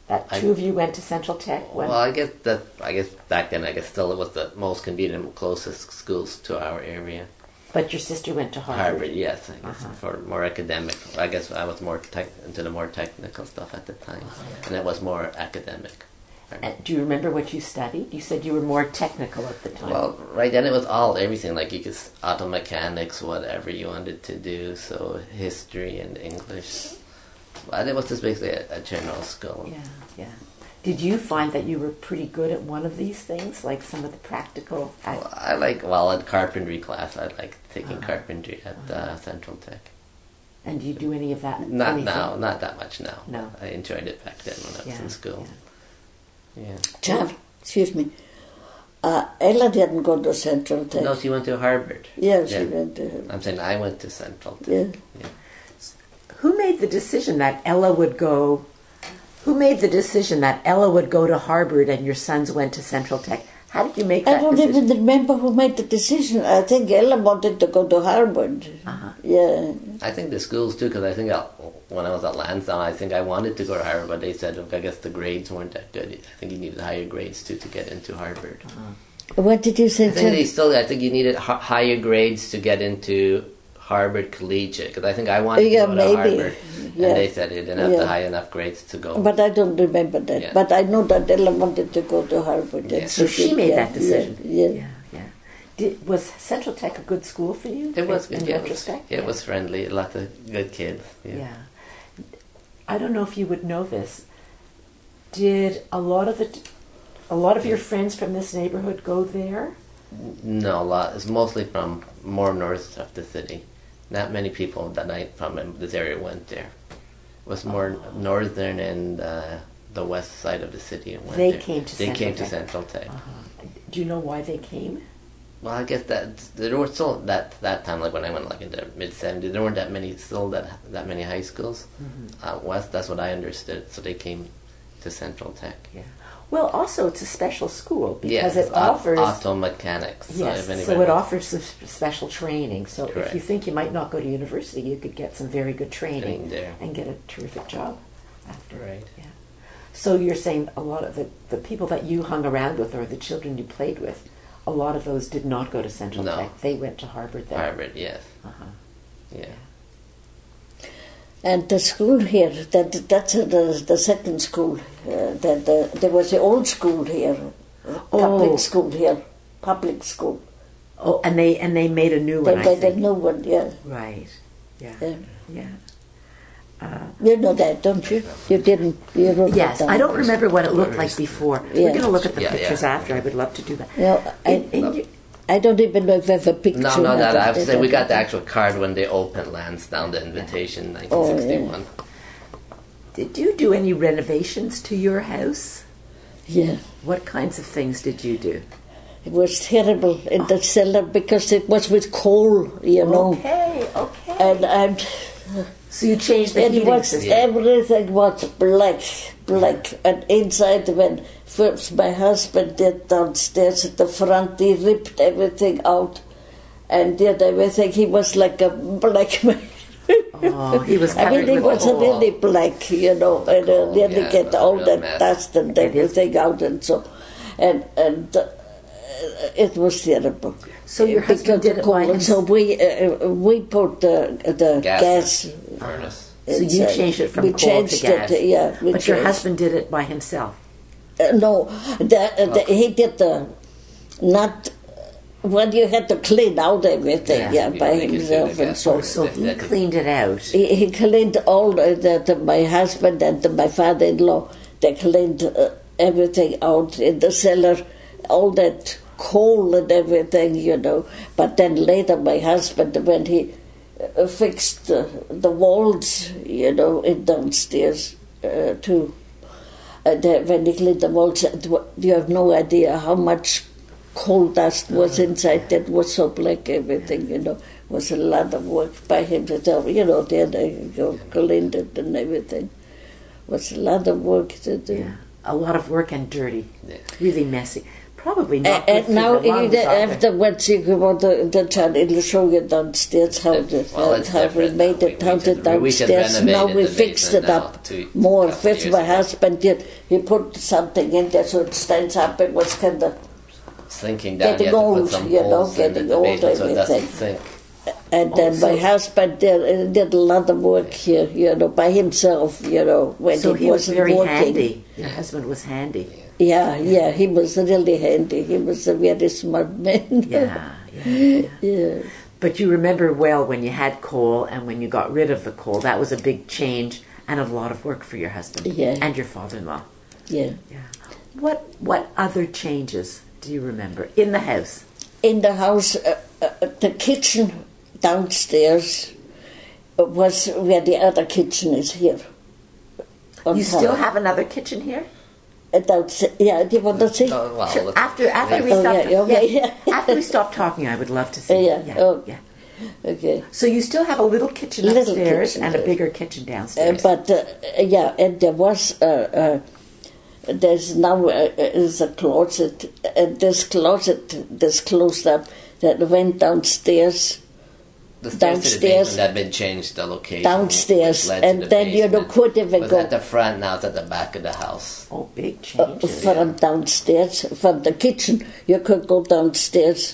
that I- two of you went to Central Tech? When, Well, I guess that I guess back then I guess still it was the most convenient, closest schools to our area. but your sister went to Harvard. Harvard, yes, I guess Uh-huh. for more academic. I guess I was more tech, into the more technical stuff at the time, and it was more academic. And do you remember what you studied? You said you were more technical at the time. Well, right then it was all everything like you could s- auto mechanics, whatever you wanted to do. So history and English. But it was just basically a, a general school. yeah, yeah. Did you find that you were pretty good at one of these things, like some of the practical? Well, I like well in carpentry class. I like taking Uh-huh. carpentry at uh, Central Tech. And do you do any of that? Not anything? now, not that much now. No. I enjoyed it back then when I was Yeah, in school. Yeah. John, excuse me. Uh, Ella didn't go to Central Tech. No, she went to Harvard. Yeah, she Yeah. went to. I'm saying I went to Central Tech. Yeah. Who made the decision that Ella would go? Who made the decision that Ella would go to Harvard and your sons went to Central Tech? How did you make that I don't decision? even remember who made the decision. I think Ella wanted to go to Harvard. Uh-huh. Yeah. I think the schools too, because I think I, when I was at Lansdowne, I think I wanted to go to Harvard, but they said "Look, I guess the grades weren't that good. I think you needed higher grades too to get into Harvard. What did you say? I think they John? still. I think you needed h- higher grades to get into Harvard Collegiate, because I think I wanted Yeah, to go maybe. to Harvard, Yeah. and they said you didn't have Yeah. the high enough grades to go. But I don't remember that. Yeah. But I know that Ella wanted to go to Harvard. Yeah. and So she did, made yeah, that decision. Yeah. yeah. yeah. yeah. Did, was Central Tech a good school for you? it was in good. Yeah, it was, retrospect. yeah, it was friendly. A lot of good kids. Yeah. Yeah. I don't know if you would know this. Did a lot of the, a lot of your friends from this neighborhood go there? No, a lot. It's mostly from more north of the city. Not many people that I from this area went there. It was more northern and uh, the west side of the city. Went They there. came to They Central came to Tech. Central Tech. Uh-huh. Do you know why they came? Well, I guess that there were still that that time, like when I went like in the mid seventies, there weren't that many still that that many high schools Mm-hmm. out west. That's what I understood. So they came to Central Tech. Yeah. Well, also it's a special school because Yes, it au- offers. auto mechanics. So Yes, if anybody so it wants- offers some sp- special training. So if Correct. you think you might not go to university, you could get some very good training Training there. and get a terrific job after. Right. Yeah. So you're saying a lot of the, the people that you hung around with or the children you played with, a lot of those did not go to Central No. Tech. They went to Harvard then. Harvard, yes, Uh-huh. yeah. And the school here, that that's uh, the, the second school. Uh, that the, there was the old school here, uh, public Oh. school here, public school. Oh, and they and they made a new They one. I made a think. new one, yeah. Right. Yeah. yeah. Yeah. You know that, don't you? You didn't. You wrote Yes, it down. I don't remember what it looked like before. We're Yeah. going to look at the Yeah, pictures yeah. after. I would love to do that. No, I, In- in you- I don't even know if I have a picture. No, no, of that it. I have to say we got the actual card when they opened Lansdowne, the invitation, in nineteen sixty-one. did you do any renovations to your house? Yeah, What kinds of things did you do? it was terrible in the cellar because it was with coal, you know. Okay, okay. And and so you changed the it heating was system. everything was black, black. And inside, when first my husband did downstairs at the front, he ripped everything out and did everything. He was like a black man. Oh, he was I covered mean, he with was coal. really black, you know, and uh, coal, really yeah, get it was a all real that mess. dust and It is. everything out and so, and and uh, it was terrible. So your husband Because did it coal, by and so himself? we uh, we put the the Gas. gas. Furnace. So you inside. changed it from we coal changed to gas. It, yeah, we But your changed. husband did it by himself. Uh, no, the, uh, the, he did the not. Well, you had to clean out everything, Yeah. yeah, You by make it himself so and the so. Oh, so he That- that- cleaned it out. He, he cleaned all the, the, the, my husband and the, my father-in-law. They cleaned uh, everything out in the cellar, all that coal and everything, you know. But then later, my husband, when he uh, fixed the, the walls, you know, in downstairs uh, too. And uh, when he cleaned the walls, it wa- you have no idea how much coal dust was inside. That was so black, everything, you know. Was a lot of work by himself, you know. Then they go cleaned it and everything. Was a lot of work to do. Yeah. A lot of work and dirty. Yeah. Really messy. Probably not. And, good and for now, the lungs either either. afterwards, you go on the, the child, it'll show you downstairs how, the, Well, it's how we different made now. it, We- how we the just- we just downstairs. Now renovated we the fixed basement it now up two- more. couple First, years my ago. husband did, he put something in there so it stands up. It was kind of, Sinking down, Getting you have to old, put some you know, holes in getting the old, basement so it doesn't everything. sink. and then Oh, my so- husband did, did a lot of work here, you know, by himself, you know, when So he, he was wasn't very working. handy. Your husband was handy. Yeah, yeah, he was really handy. He was a very smart man. Yeah, yeah. yeah. But you remember well when you had coal and when you got rid of the coal. That was a big change and a lot of work for your husband Yeah. and your father-in-law. Yeah. Yeah. What what other changes do you remember in the house? In the house, uh, uh, the kitchen downstairs was where the other kitchen is here. on You top. still have another kitchen here? Uh, downstairs, yeah, do you want to see? Oh, well, Sure. look- After after we Oh, stop yeah, okay, yeah. yeah. after we stop talking, I would love to see. Yeah, yeah, oh. yeah. Okay. So you still have a little kitchen Little upstairs kitchen, and a uh, bigger kitchen Uh, downstairs. but uh, yeah, and there was uh, uh, there's now uh, is a closet, and this closet this closed up that went downstairs, The stairs to the downstairs- basement had been changed the location. downstairs, which led to and the then you know basement. could even It was go at the front, now it's at the back of the house. oh, big uh, changes. from downstairs from the kitchen. You could go downstairs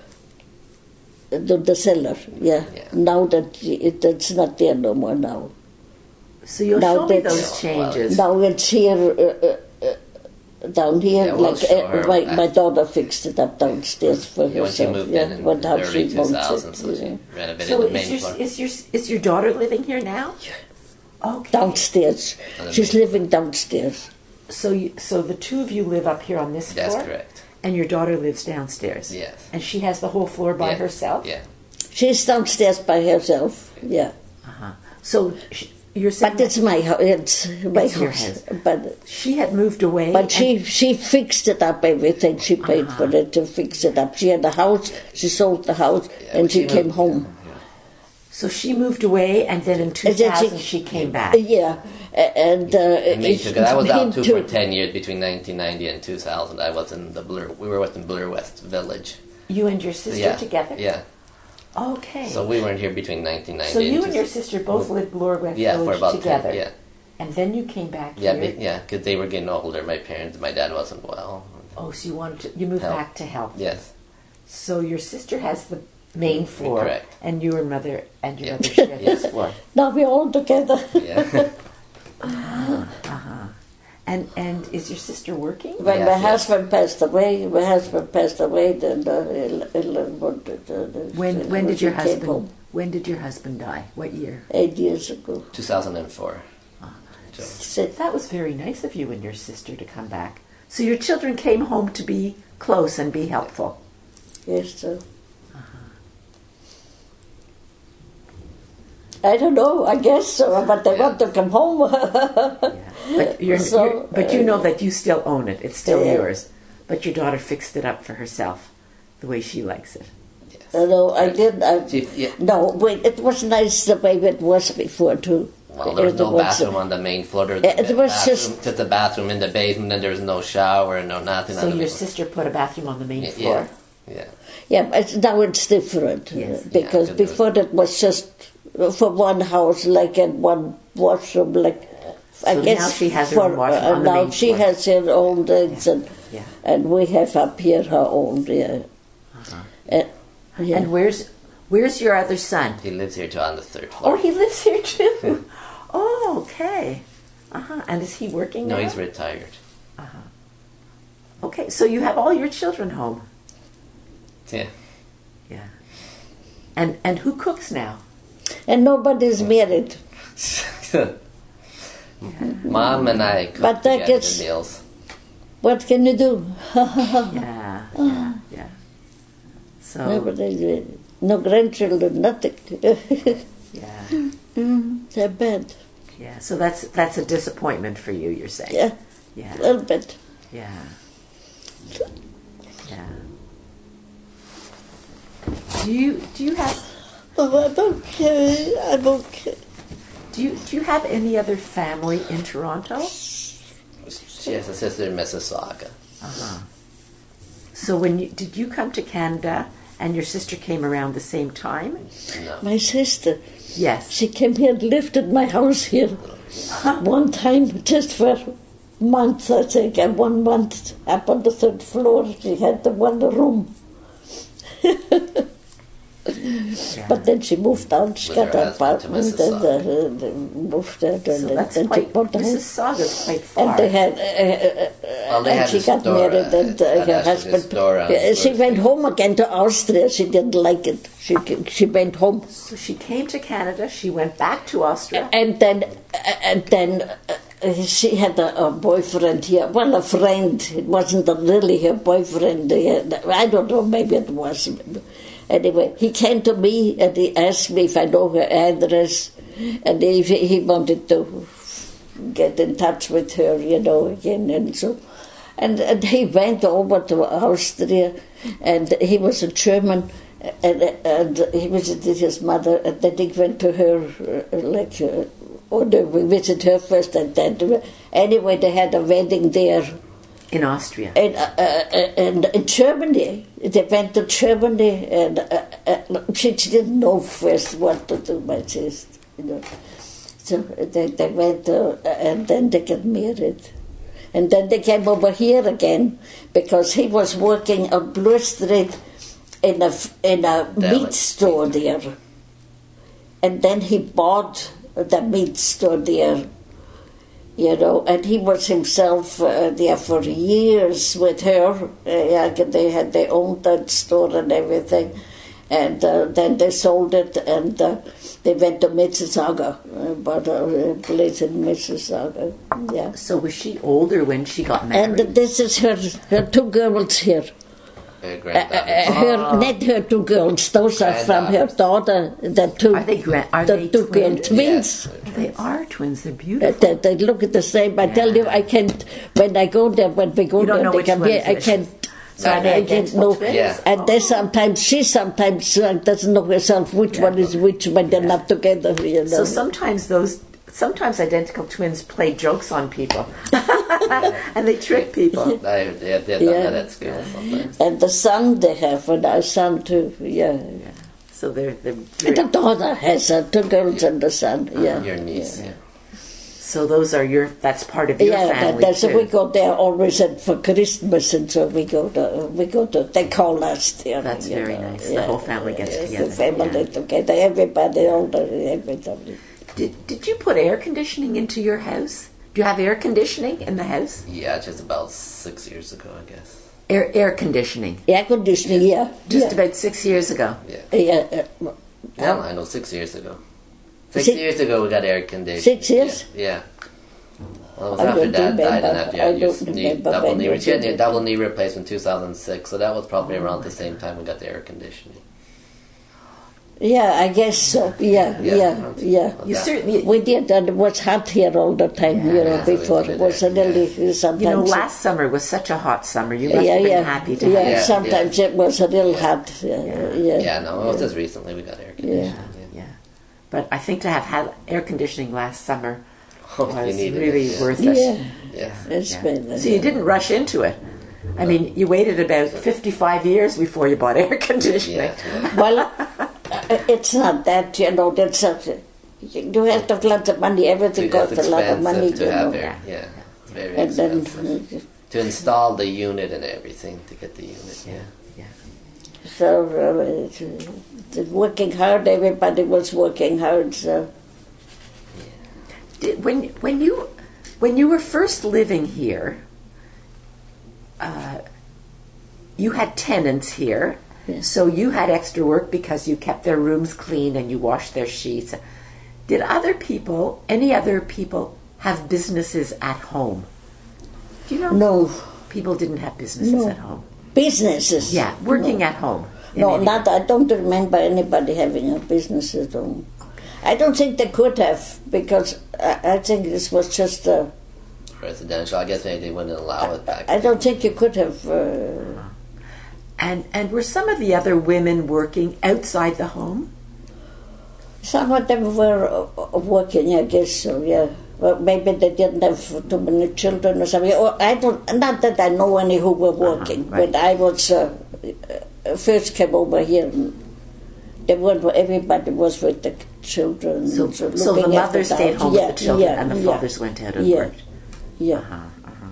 to the cellar. Yeah. Yeah. Now that it, it's not there no more now. So you'll Now show me that's- those changes. Now it's here, uh, uh, uh, down here, Yeah, we'll like show uh, her my, after. my daughter fixed it up downstairs for Yeah, when she herself. moved yeah, in in what the how early she two wants thousands, it. so yeah. she renovated So the is main your, floor. is your is your daughter living here now? Okay. Downstairs, On the she's main- living downstairs. So you, so the two of you live up here on this That's floor, correct. and your daughter lives downstairs. Yes. And she has the whole floor by Yeah. herself. Yeah. She's downstairs by herself. Yeah, So sh you're saying but it's my house. It's my It's your house. house. But she had moved away. but and- she she fixed it up. Everything she paid Uh-huh. for it to fix it up. She had a house. She sold the house, Yeah, and when she, she came moved- home. so she moved away, and then in two And then she- thousand she came back. Yeah, a- and uh, And me too, 'cause I was him out too too. for ten years between nineteen ninety and two thousand. I was in the Blur. We were with the Blur West Village. You and your sister yeah. together. Yeah. Okay. So we weren't here between nineteen ninety. So and you two- and your sister both lived Bloor West Yeah, Village for about together. ten. Yeah. And then you came back Yeah, here. be- yeah, because they were getting older. My parents, my dad wasn't well. Oh, so you wanted to, you moved Help. back to help. Yes. So your sister has the main floor, Correct. and your mother and your Yeah. mother share Yeah. this floor. Now we're all together. Yeah. And and is your sister working? When Yes, my yes. husband passed away, my husband passed away. Then uh, he'll- he'll want to- to- to- When when did he your came husband home. when did your husband die? What year? Eight years ago. two thousand four. So, Said, That was very nice of you and your sister to come back. So your children came home to be close and be helpful. yes, sir. I don't know. I guess so, but they want to come home. But you're, So, you're but you uh, know that you still own it. It's still Yeah. yours. But your daughter fixed it up for herself, the way she likes it. yes. no, I didn't. I, She- yeah. No, wait. It was nice the way it was before too. Well, there was It no was- bathroom on the main floor. There was, It a was bathroom, just- just a bathroom in the basement, and there was no shower, no nothing. So on the your main- sister put a bathroom on the main Yeah, floor. Yeah. Yeah, but now it's different uh, Yes. because Yeah, good. before it was just for one house, like in one washroom, like I So guess now she has her for, own washroom uh, on the now main she floor. has her own things, and Yeah. and we have up here her own. Yeah, Uh, yeah. And where's where's your other son? He lives here too on the third Oh, floor. he lives here too. Oh, okay. Uh huh. And is he working no, now? he's retired. Okay, so you have all your children home. Yeah. Yeah. And and who cooks now? and nobody's married. Mom and I cook But that together gets- the meals. What can you do? Yeah. Yeah. Yeah. So Nobody's married. No grandchildren, nothing. yeah. They're bad. Yeah. So that's that's a disappointment for you. You're saying. Yeah, Yeah. a little bit. Yeah. Yeah. Do you do you have Oh, I'm okay. I'm okay. do you do you have any other family in Toronto? She has a sister in Mississauga. Uh huh. So when you, did you come to Canada and your sister came around the same time? No. My sister, Yes. she came here and lived at my house here one time, just for months, I think, and one month up on the third floor. She had the one room. But then she moved out. She With got her an husband to apartment and Mississauga. uh, uh, moved out. So And that's then she quite, bought a house. Mississauga's quite far. And they had, uh, uh, Well, they and had she a got store, married, uh, and uh, at her Ashford husband. store on uh, she Bloor went Street. home again to Austria. She didn't like it. She she went home. So she came to Canada, she went back to Austria. And then, and then uh, she had a, a boyfriend here. Well, a friend. It wasn't really her boyfriend. I don't know. Maybe it was. Anyway, he came to me and he asked me if I know her address, and he he wanted to get in touch with her, you know, again, and so. And, and he went over to Austria, and he was a German. And, and he visited his mother, and then he went to her, uh, like, uh, oh no, we visited her first, and then, anyway, they had a wedding there. In Austria. And, uh, uh, and in Germany, they went to Germany, and uh, uh, she, she didn't know first what to do, my sister, you know. So they, they went, uh, and then they got married. And then they came over here again, because he was working on Bloor Street, in a, in a meat store there. And then he bought the meat store there, you know, and he was himself uh, there for years with her. Uh, yeah, they had, they owned that store and everything. And uh, then they sold it, and uh, they went to Mississauga, uh, bought a place in Mississauga, yeah. So was she older when she got married? And this is her, her two girls here. Her Uh, granddaughter. uh, her, not her two girls, those are from her daughter, the two, Are they gra- are the they two girl twins? twins. Yes. They are twins, they're Uh, beautiful. They, they look at the same. I tell you, I can't, when I go there, when we go You don't there, know they which come one here, is I which. can't, So are they I can't identical know. twins? Yeah. And they sometimes, she sometimes uh, doesn't know herself which one is which when they're not together, you know. So sometimes those, sometimes identical twins play jokes on people. And they trick people. They, they, they've done Yeah. that at school sometimes. And the son they have, and our son too, yeah. So they're, they're And very, the daughter has uh, two girls and the son, yeah. Your niece, yeah. so those are your, that's part of your Yeah, that, family that's too. we go there always at, for Christmas, and so we go to we go to. They call us there. That's you very know, nice. The whole family gets yes, together, The family yeah. together. Everybody, all the everybody. Did, did you put air conditioning into your house? Do you have air conditioning in the house? Yeah, just about six years ago, I guess. Air air conditioning. Air conditioning, yeah, Just yeah, about six years ago. Yeah. yeah. Uh, Yeah, I know, six years ago. Six Six- years ago we got air conditioning. Six years? Yeah. yeah. Well, it was I after don't Dad died and remember. after I I don't used knee, remember double when knee, you she had did a it. double knee replacement in two thousand six, so that was probably around the same time we got the air conditioning. yeah, I guess so. Yeah, Yeah. yeah, yeah. You that- certainly, We did, and it was hot here all the time. you know, Yeah, so we before put it it was a there, little sometimes. you know, last summer was such a hot summer. You must yeah, have been yeah, happy to yeah. have Yeah, sometimes it was a little hot. Yeah, yeah. Yeah, no, it was just recently we got air conditioning. Yeah. But I think to have had air conditioning last summer Oh, was you needed really it, yeah. worth it. Yeah, Yeah. it's Yeah. been. So you didn't rush into it. I mean, you waited about fifty-five years before you bought air conditioning. Yeah, yeah. Well, uh, it's not that, you know, that's a, you have to have lots of money, everything It's costs a lot of money, expensive to you have know. air. Yeah, it's very And then, expensive. uh, To install the unit and everything, to get the unit, yeah. Yeah. so, uh, it's, it's working hard, everybody was working hard, so. Did, when when you when you were first living here, uh, you had tenants here, Yes. so you had extra work because you kept their rooms clean and you washed their sheets. Did other people, any other people, have businesses at home? Do you know? No, People didn't have businesses No. at home. businesses. Yeah, working at home. in No, any not, way. I don't remember anybody having a business at home. I don't think they could have, because I, I think this was just a, Residential, I guess maybe they wouldn't allow it back I then. don't think you could have, uh, And and were some of the other women working outside the home? some of them were uh, uh, working, I guess so, yeah. Well, maybe they didn't have too many children or something. Or I don't, not that I know any who were working, Uh-huh, right. but I was uh, uh, first came over here. And they weren't. Everybody was with the children. So, so so the looking mother after stayed house. home Yeah, with the children, yeah, and the yeah, fathers went out and yeah, worked. Yeah. Uh-huh, uh-huh.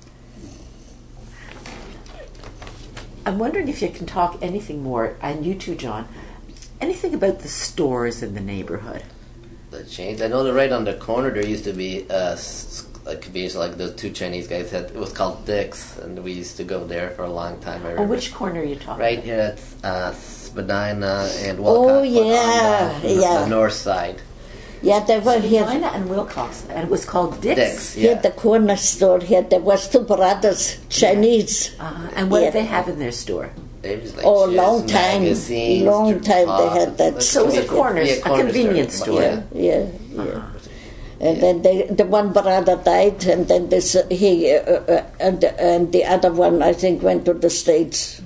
I'm wondering if you can talk anything more, and you too, John, anything about the stores in the neighborhood. The chains. I know that right on the corner there used to be a, s- a convenience like the two Chinese guys had. It was called Dick's, and we used to go there for a long time. I Oh, remember. which corner are you talking Right about? here at uh, Spadina and Oh, Wilcox. but yeah, on the, yeah. the north side. Yeah, they were here. Spadina and Wilcox, and it was called Dick's. Dick's, Here yeah. at the corner store here, there was two brothers, Chinese. Uh, and what Yeah. did they have in their store? They was like Oh, chips, long time, magazines, long time they had that. pots. So it was a Yeah, corner, yeah, a corner convenience store. store. Yeah, yeah. And then they, the one brother died, and then this uh, he uh, uh, and and the other one I think went to the States.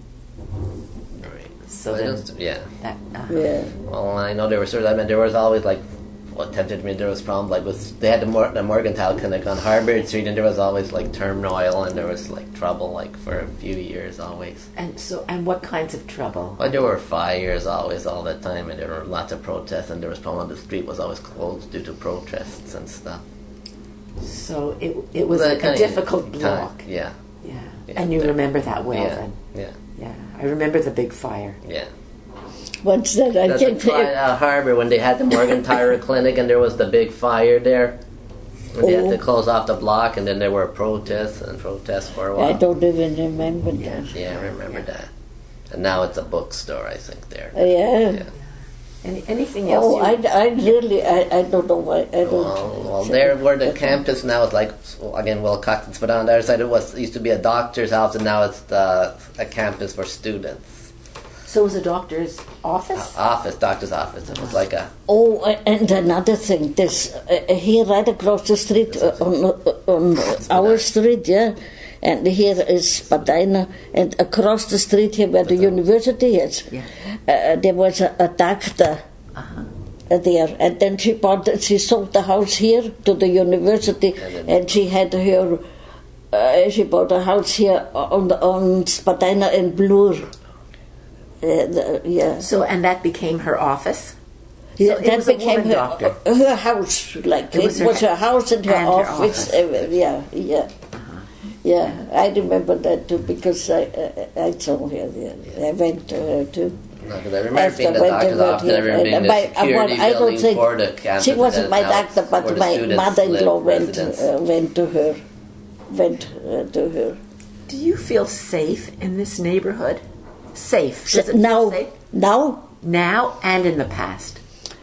Right. So I then, just- yeah. that, uh, Yeah. Well, I know there were stores. I mean, there was always like what tempted me. There was problems like with they had the, Mor- the Morgenthau clinic on Harvard Street, and there was always like turmoil, and there was like trouble like for a few years always. and so, and what kinds of trouble? But there were fires always all the time, and there were lots of protests, and there was problem. The street was always closed due to protests and stuff. So it it was Well, a, kinda a difficult time, block. Yeah. Yeah. Yeah, And you there- remember that well yeah. then? Yeah. Yeah. I remember the big fire. Yeah. Once that I That's think like uh, Harbor when they had the Morgenthau clinic and there was the big fire there. And they had to Oh. close off the block, and then there were protests and protests for a while. I don't even remember Yeah. that. Yeah, I remember that. And now it's a bookstore, I think, there. Uh, yeah. Yeah. Any, anything else? Oh, you- I, I really I, I don't know why I don't. Well, well, there where the campus now is like well, again Wilcox, but on the other side it was it used to be a doctor's house, and now it's the, a campus for students. so it was a doctor's office? Office, doctor's office. It was like a Oh, and another thing, this uh, here right across the street uh, on uh, on our street, yeah, and here is Spadina, and across the street here where the university is, Yeah. uh, there was a, a doctor Uh-huh. uh, there, and then she bought, she sold the house here to the university, then- and she had her, uh, she bought a house here on the, on Spadina and Bloor. Uh, the, yeah. So, and that became her office? Yeah, it that was a became woman her, doctor. her house. Like It it was was, her her, house and her and her office. office. uh, yeah, yeah, yeah. I remember that too because I I, I saw her there. I went to her too. no, 'cause I remember After being the when they doctor's were office. I here, remember being and the my- uh, security well, I don't building think- for the campus. She wasn't and my now it's doctor, where but the my students mother-in-law live, went residents. uh, went to her, went uh, to her. Do you feel safe in this neighborhood? Safe? Does it feel now, safe? now. Now and in the past?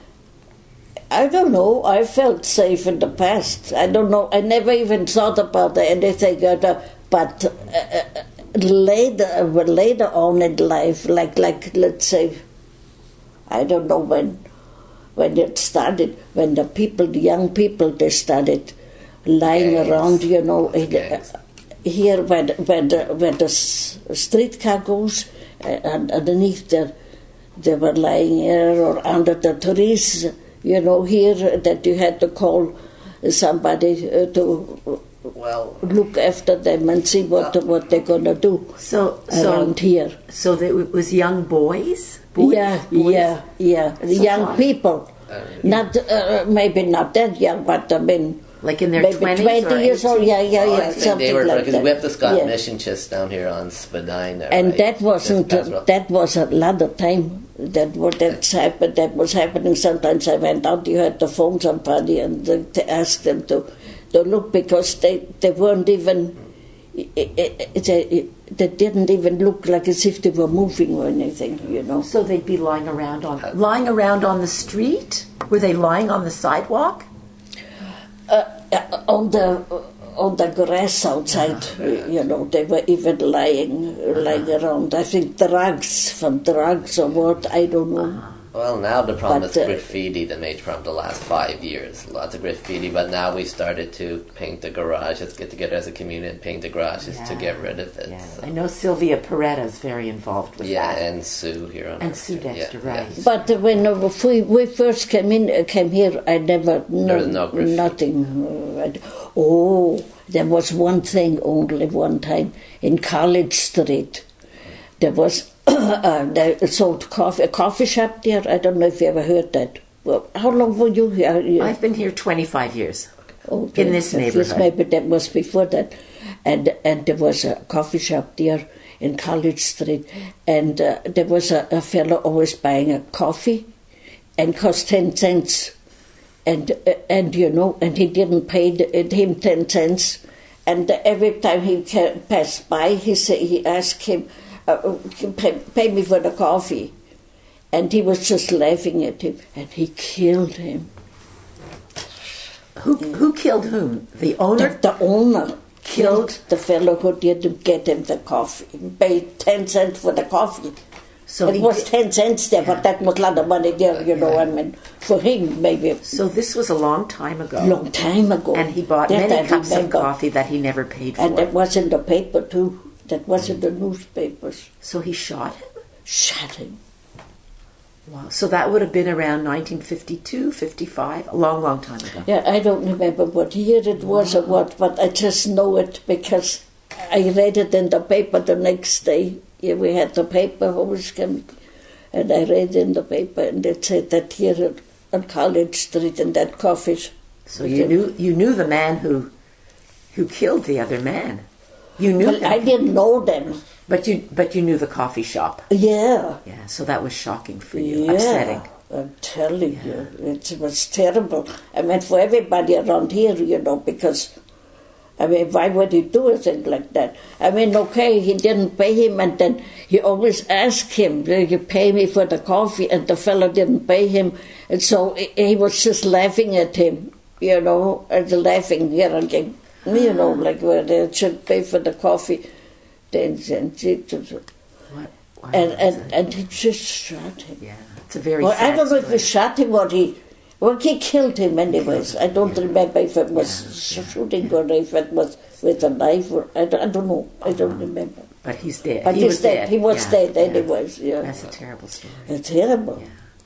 I don't know. I felt safe in the past. I don't know. I never even thought about anything. Other, but uh, uh, later, well, later on in life, like like let's say, I don't know when, when it started. When the people, the young people, they started lying Gangs. around. You know, in, Gangs. uh, here where the, where the where the s- streetcar goes, uh, and underneath there, they were lying here or under the trees. You know, here that you had to call somebody uh, to Well, look after them and see what what they're gonna do So, so, around here. so that it was young boys? Boys? Yeah, Boys? yeah, yeah. So Young fun. people, not uh, maybe not that young, but I mean, Like in their maybe twenties twenty or years old. Yeah, yeah, well, yeah. I think something they were like because that. we have the Scott Yeah. Mission just down here on Spadina, And right? that wasn't Just past- that was a lot of time. That what that's happened. That was happening. Sometimes I went out. You had to phone somebody and uh, to ask them to to look because they they weren't even. It, it, it, it, they didn't even look like as if they were moving or anything. You know. So they'd be lying around on lying around on the street? Were they lying on the sidewalk? Uh, uh, on the on the grass outside, you know, they were even lying lying around. I think drugs from drugs or what, I don't know. Well, now the problem But, is uh, graffiti, the major problem the last five years. Lots of graffiti, but now we started to paint the garages, get together as a community and paint the garages to Yeah. get rid of it. Yeah. So. I know Sylvia Peretta is very involved with Yeah, that. and Sue here on And our Sue street. Dexter, yeah, right. yeah. But uh, when uh, we, we first came in, uh, came here, I never There no, was no graffiti. nothing. Uh, I'd- oh, there was one thing only one time in College Street. There was uh, they sold coffee, a coffee shop there. I don't know if you ever heard that. Well, how long were you here? You- I've been here twenty-five years. Okay. in this At least neighborhood. Maybe that was before that. And and there was a coffee shop there in College Street, and uh, there was a, a fellow always buying a coffee, and cost ten cents, and uh, and you know, and he didn't pay the, him ten cents, and every time he ca- passed by, he said he asked him, uh, pay, pay me for the coffee, and he was just laughing at him, and he killed him. Who who killed whom? The The, owner? the owner killed the fellow who didn't get him the coffee. He paid ten cents for the coffee. So it he was did- ten cents there, but that was a lot of money there, you know. I mean, for him, maybe So this was a long time ago. a long time ago. And he bought That I many cups of remember. coffee that he never paid for. And that was in the paper, too. That was in the newspapers. So he shot him? Shot him. Wow. So that would have been around nineteen fifty-two, fifty-five, a long, long time ago. Yeah, I don't remember what year it was or what, but I just know it because I read it in the paper the next day. Yeah, we had the paper always come, and I read in the paper, and it said that here on College Street in that coffee shop. So you knew you knew the man who who killed the other man. You knew Well, him, I didn't know them. but you but you knew the coffee shop. Yeah. Yeah, so that was shocking for you, Yeah, upsetting. I'm telling you, it was terrible. I mean, for everybody around here, you know, because, I mean, why would he do a thing like that? I mean, okay, he didn't pay him, and then he always asked him, will you pay me for the coffee? And the fellow didn't pay him, and so he- he was just laughing at him, you know, and laughing here again, you know, like where they should pay for the coffee. Then, then, What? Wow, and, that's and, a- and he just shot him. yeah, it's a very Well, sad I don't know if story. he shot him or he, well, he killed him anyways. I don't remember if it was Yeah, shooting or if it was with a knife or, I don't, I don't know. I don't remember. But he's dead. But he he's was dead. dead. He was Yeah, dead yeah. anyways, yeah. That's a terrible story. It's terrible. Yeah.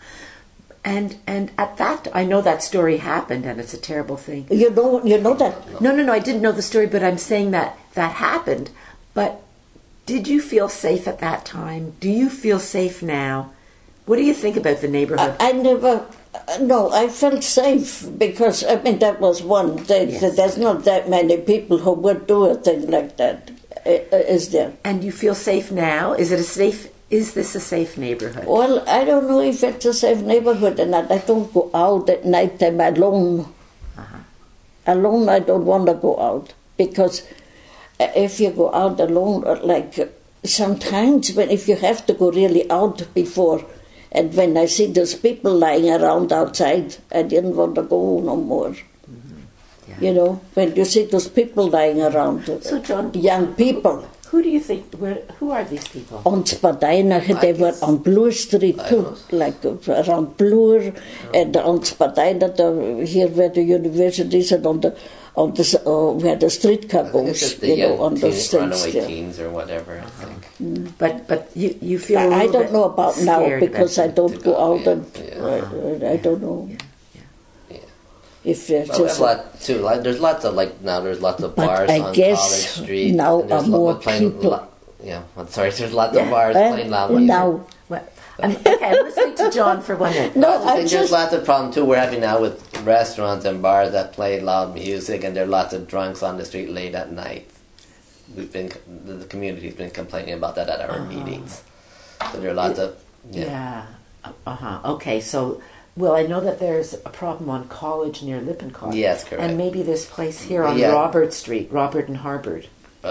And and at that, I know that story happened, and it's a terrible thing. You know, you know that. No, no, no, I didn't know the story, but I'm saying that that happened. But did you feel safe at that time? Do you feel safe now? What do you think about the neighborhood? I, I never, uh, no, I felt safe because, I mean, that was one. There, Yes. There's not that many people who would do a thing like that, uh, uh, is there? And you feel safe now? Is it a safe? Is this a safe neighborhood? Well, I don't know if it's a safe neighborhood or not. I don't go out at night time alone. Uh-huh. Alone, I don't want to go out because uh, if you go out alone, uh, like uh, sometimes when if you have to go really out before, and when I see those people lying around outside, I didn't want to go no more. Yeah. You know, when you see those people lying around, uh, So, John, young people. who do you think? Where? Who are these people? On Spadina, they were on Bloor Street too, like uh, around Bloor, and on Spadina, the, here where the university is, and on the on the uh, where the streetcar I think it's goes, just the you young know, on the teens, streets runaway there. teens or whatever, I think. But but you you feel. a I, I little don't bit know about now scared because I about don't to go go, out, yeah, and yeah. uh, I don't know Yeah, yeah. Yeah. if there's Well, we have just. a lot too. Like, there's lots of like now. There's lots of But bars I on guess College Street. now and there's are lo- more playing people- lo- yeah, I'm sorry. There's lots Yeah. of bars Uh, playing loud music. now, Well, I'm, okay, I'm listening to John for one minute. no, I just I think just there's lots of problem too we're having now with restaurants and bars that play loud music, and there are lots of drunks on the street late at night. We've been the the community's been complaining about that at our meetings. So there are lots of yeah. Yeah. Uh huh. Okay. So, well, I know that there's a problem on College near Lippincott. Yes, correct. And maybe this place here on Yeah. Robert Street, Robert and Harbord.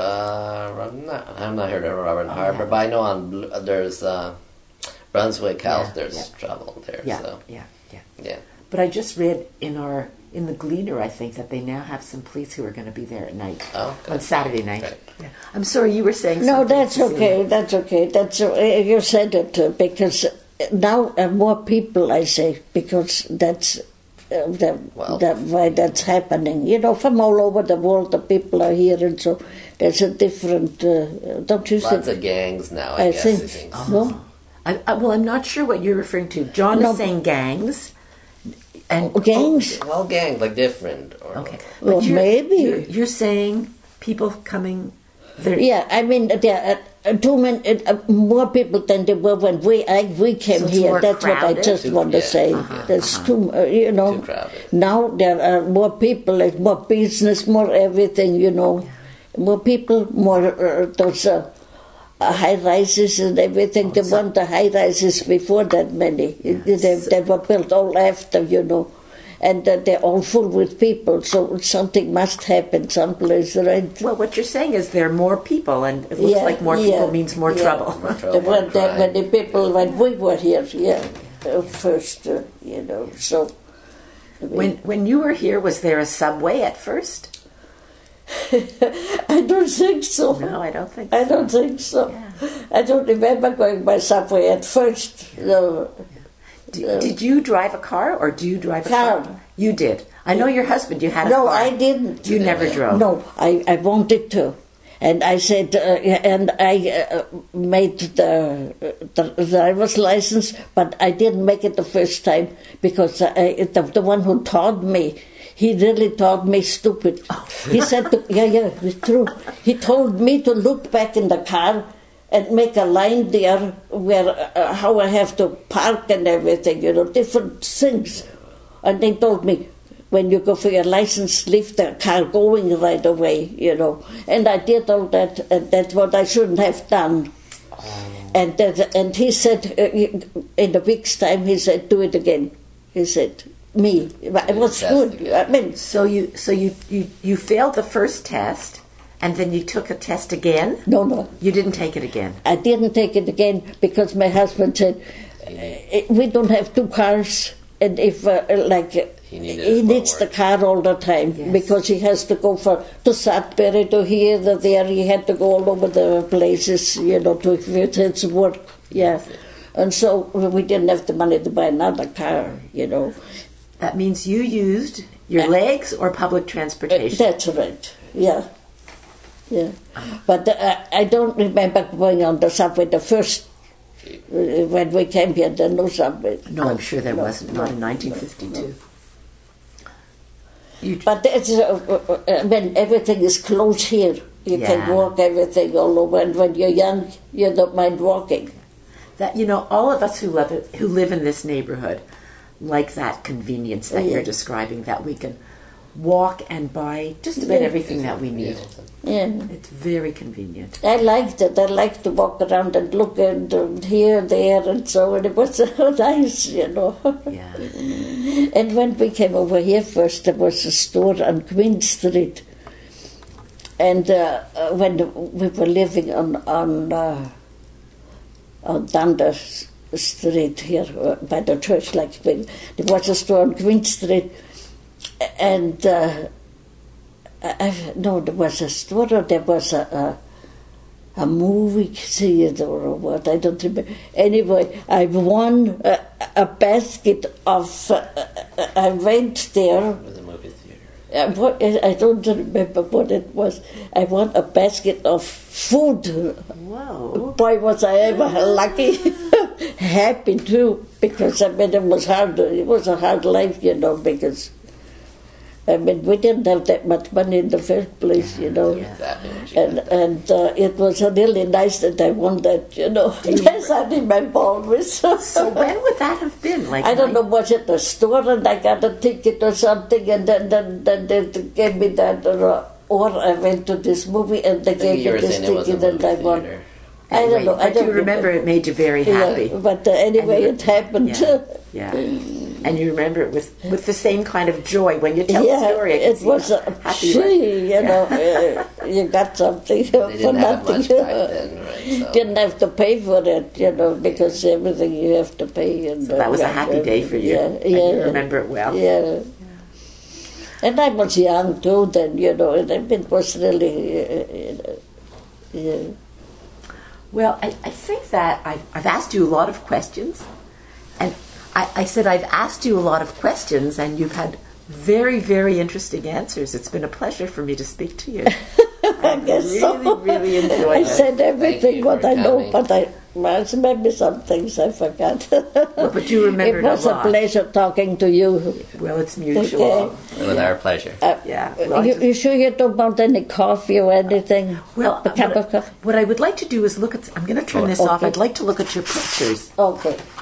Uh, I'm not, I'm not heard of Robert Oh, Harbor, yeah. but I know on Bl- there's uh, Brunswick House. Yeah, there's yeah. trouble there. Yeah. So Yeah. Yeah. yeah. But I just read in our in the Gleaner, I think, that they now have some police who are going to be there at night Oh, on good. Saturday night. Right. Yeah. I'm sorry, you were saying No, something. that's Cecilia. okay. That's okay. That's uh, you said it uh, because now uh, more people, I say, because that's uh, the, Well- the why that's happening. You know, from all over the world, the people are here, and so there's a different. Uh, don't you Lots think? of gangs now, I, I guess. think. I think. No, I, I, well, I'm not sure what you're referring to. John No. is saying gangs. And gangs. Well, gangs, like different. Or, Okay. Well, But you're, maybe. You're, you're saying people coming. They're, Yeah, I mean, there are uh, too many, uh, more people than there were when we I, we came So it's here. more That's what I crowded? just Too- want to yeah. say. Uh-huh, There's too, uh, you know. Too crowded. Now there are more people, like more business, more everything, you know. More people, more uh, those uh, uh, high rises and everything. Oh, They weren't the high rises before that many. They, they were built all after, you know. And uh, they're all full with people, so something must happen someplace, right? Well, what you're saying is there are more people, and it looks Yeah, like more yeah, people means more yeah. trouble. More trouble, There more weren't that crime. many people when we were here, yeah, uh, first, uh, you know, so. I mean, When when you were here, was there a subway at first? I don't think so. No, I don't think. I so. don't think so. I don't remember going by subway at first. No. D- did you drive a car, or do you drive a Car. car? You did. I know your husband. You had a No, car. I didn't. You never drove. No, I, I wanted to. And I said, uh, and I uh, made the, the driver's license, but I didn't make it the first time because I, the, the one who taught me, he really taught me stupid. He said, to, yeah, yeah, it's true. He told me to look back in the car and make a line there where uh, how I have to park and everything, you know, different things. And they told me, when you go for your license, leave the car going right away, you know. And I did all that, and that's what I shouldn't have done. And that, and he said, uh, in a week's time, he said, do it again. He said, me. It was Test good. again. I mean, So you so you, you you failed the first test, and then you took a test again. no, no. You didn't take it again. I didn't take it again because my husband said, "Eh, we don't have two cars, and if, uh, like, He needed he it for needs the work. car all the time Yes. because he has to go for to Sudbury, to here, to there. He had to go all over the places, you know, to with his work. Yeah, and so we didn't have the money to buy another car, you know. That means you used your Uh, legs or public Uh, transportation. That's right. Yeah, yeah. But uh, I don't remember going on the subway the first uh, when we came here. There no subway. No, I'm sure there No, wasn't. no, Not in nineteen fifty-two. You, But it's, uh, uh, when everything is close here, you Yeah. can walk everything all over. And when you're young, you don't mind walking. that you know, all of us who live it, who live in this neighborhood like that convenience that Yeah. you're describing. That we can walk and buy just about Yeah. everything that we need. Yeah. It's very convenient. I liked it. I liked to walk around and look and uh, here, there, and so on. It was so nice, you know. Yeah. And when we came over here first, there was a store on Queen Street. And uh, uh, when we were living on on uh, on Dundas Street here uh, by the church, like when, there was a store on Queen Street, and uh, I, I, no, there was a store or there was a. a a movie theater or what, I don't remember. Anyway, I won a, a basket of, uh, I went there, It was a movie theater. uh, what, I don't remember what it was. I won a basket of food. Whoa. Boy, was I ever lucky. Happy too, because I mean, it was hard, it was a hard life, you know, because I mean, we didn't have that much money in the first place, you know. Yeah. Exactly what you And got. and uh, it was really nice that I won that, you know. Yes, I remember always. So when would that have been? Like I don't nine- know, was it the store and I got a ticket or something, and then then, then they gave me that, or, or I went to this movie and they I think gave you me were this saying it was a ticket and I movie won. theater. I don't Anyway, know. I but don't you remember it made you very happy. Yeah, but uh, anyway, And it happened. Yeah. yeah. And you remember it with with the same kind of joy when you tell the Yeah, story. I can it see was how a happy you were. gee, you know, uh, you got something They for didn't have nothing. much back then, right? So. Didn't have to pay for it, you know, because everything you have to pay. And So that was a happy day for you. Yeah, And yeah. you remember it well. Yeah. And I was young too then, you know, and it was really, uh, you know, yeah. Well, I, I think that I've, I've asked you a lot of questions. And I, I said I've asked you a lot of questions, and you've had very, very interesting answers. It's been a pleasure for me to speak to you. I guess really, so. really enjoyed I it. said everything you what for I know, coming. but I well, maybe some things I forgot. Well, but you remembered It was a a, lot. pleasure talking to you. Well, it's mutual. Okay. It was our pleasure. Uh, Yeah. Well, I you, just- you sure you don't want any coffee or anything? Well, a cup what, of coffee. what I would like to do is look at. I'm going to turn Oh, this off. okay. I'd like to look at your pictures. Okay.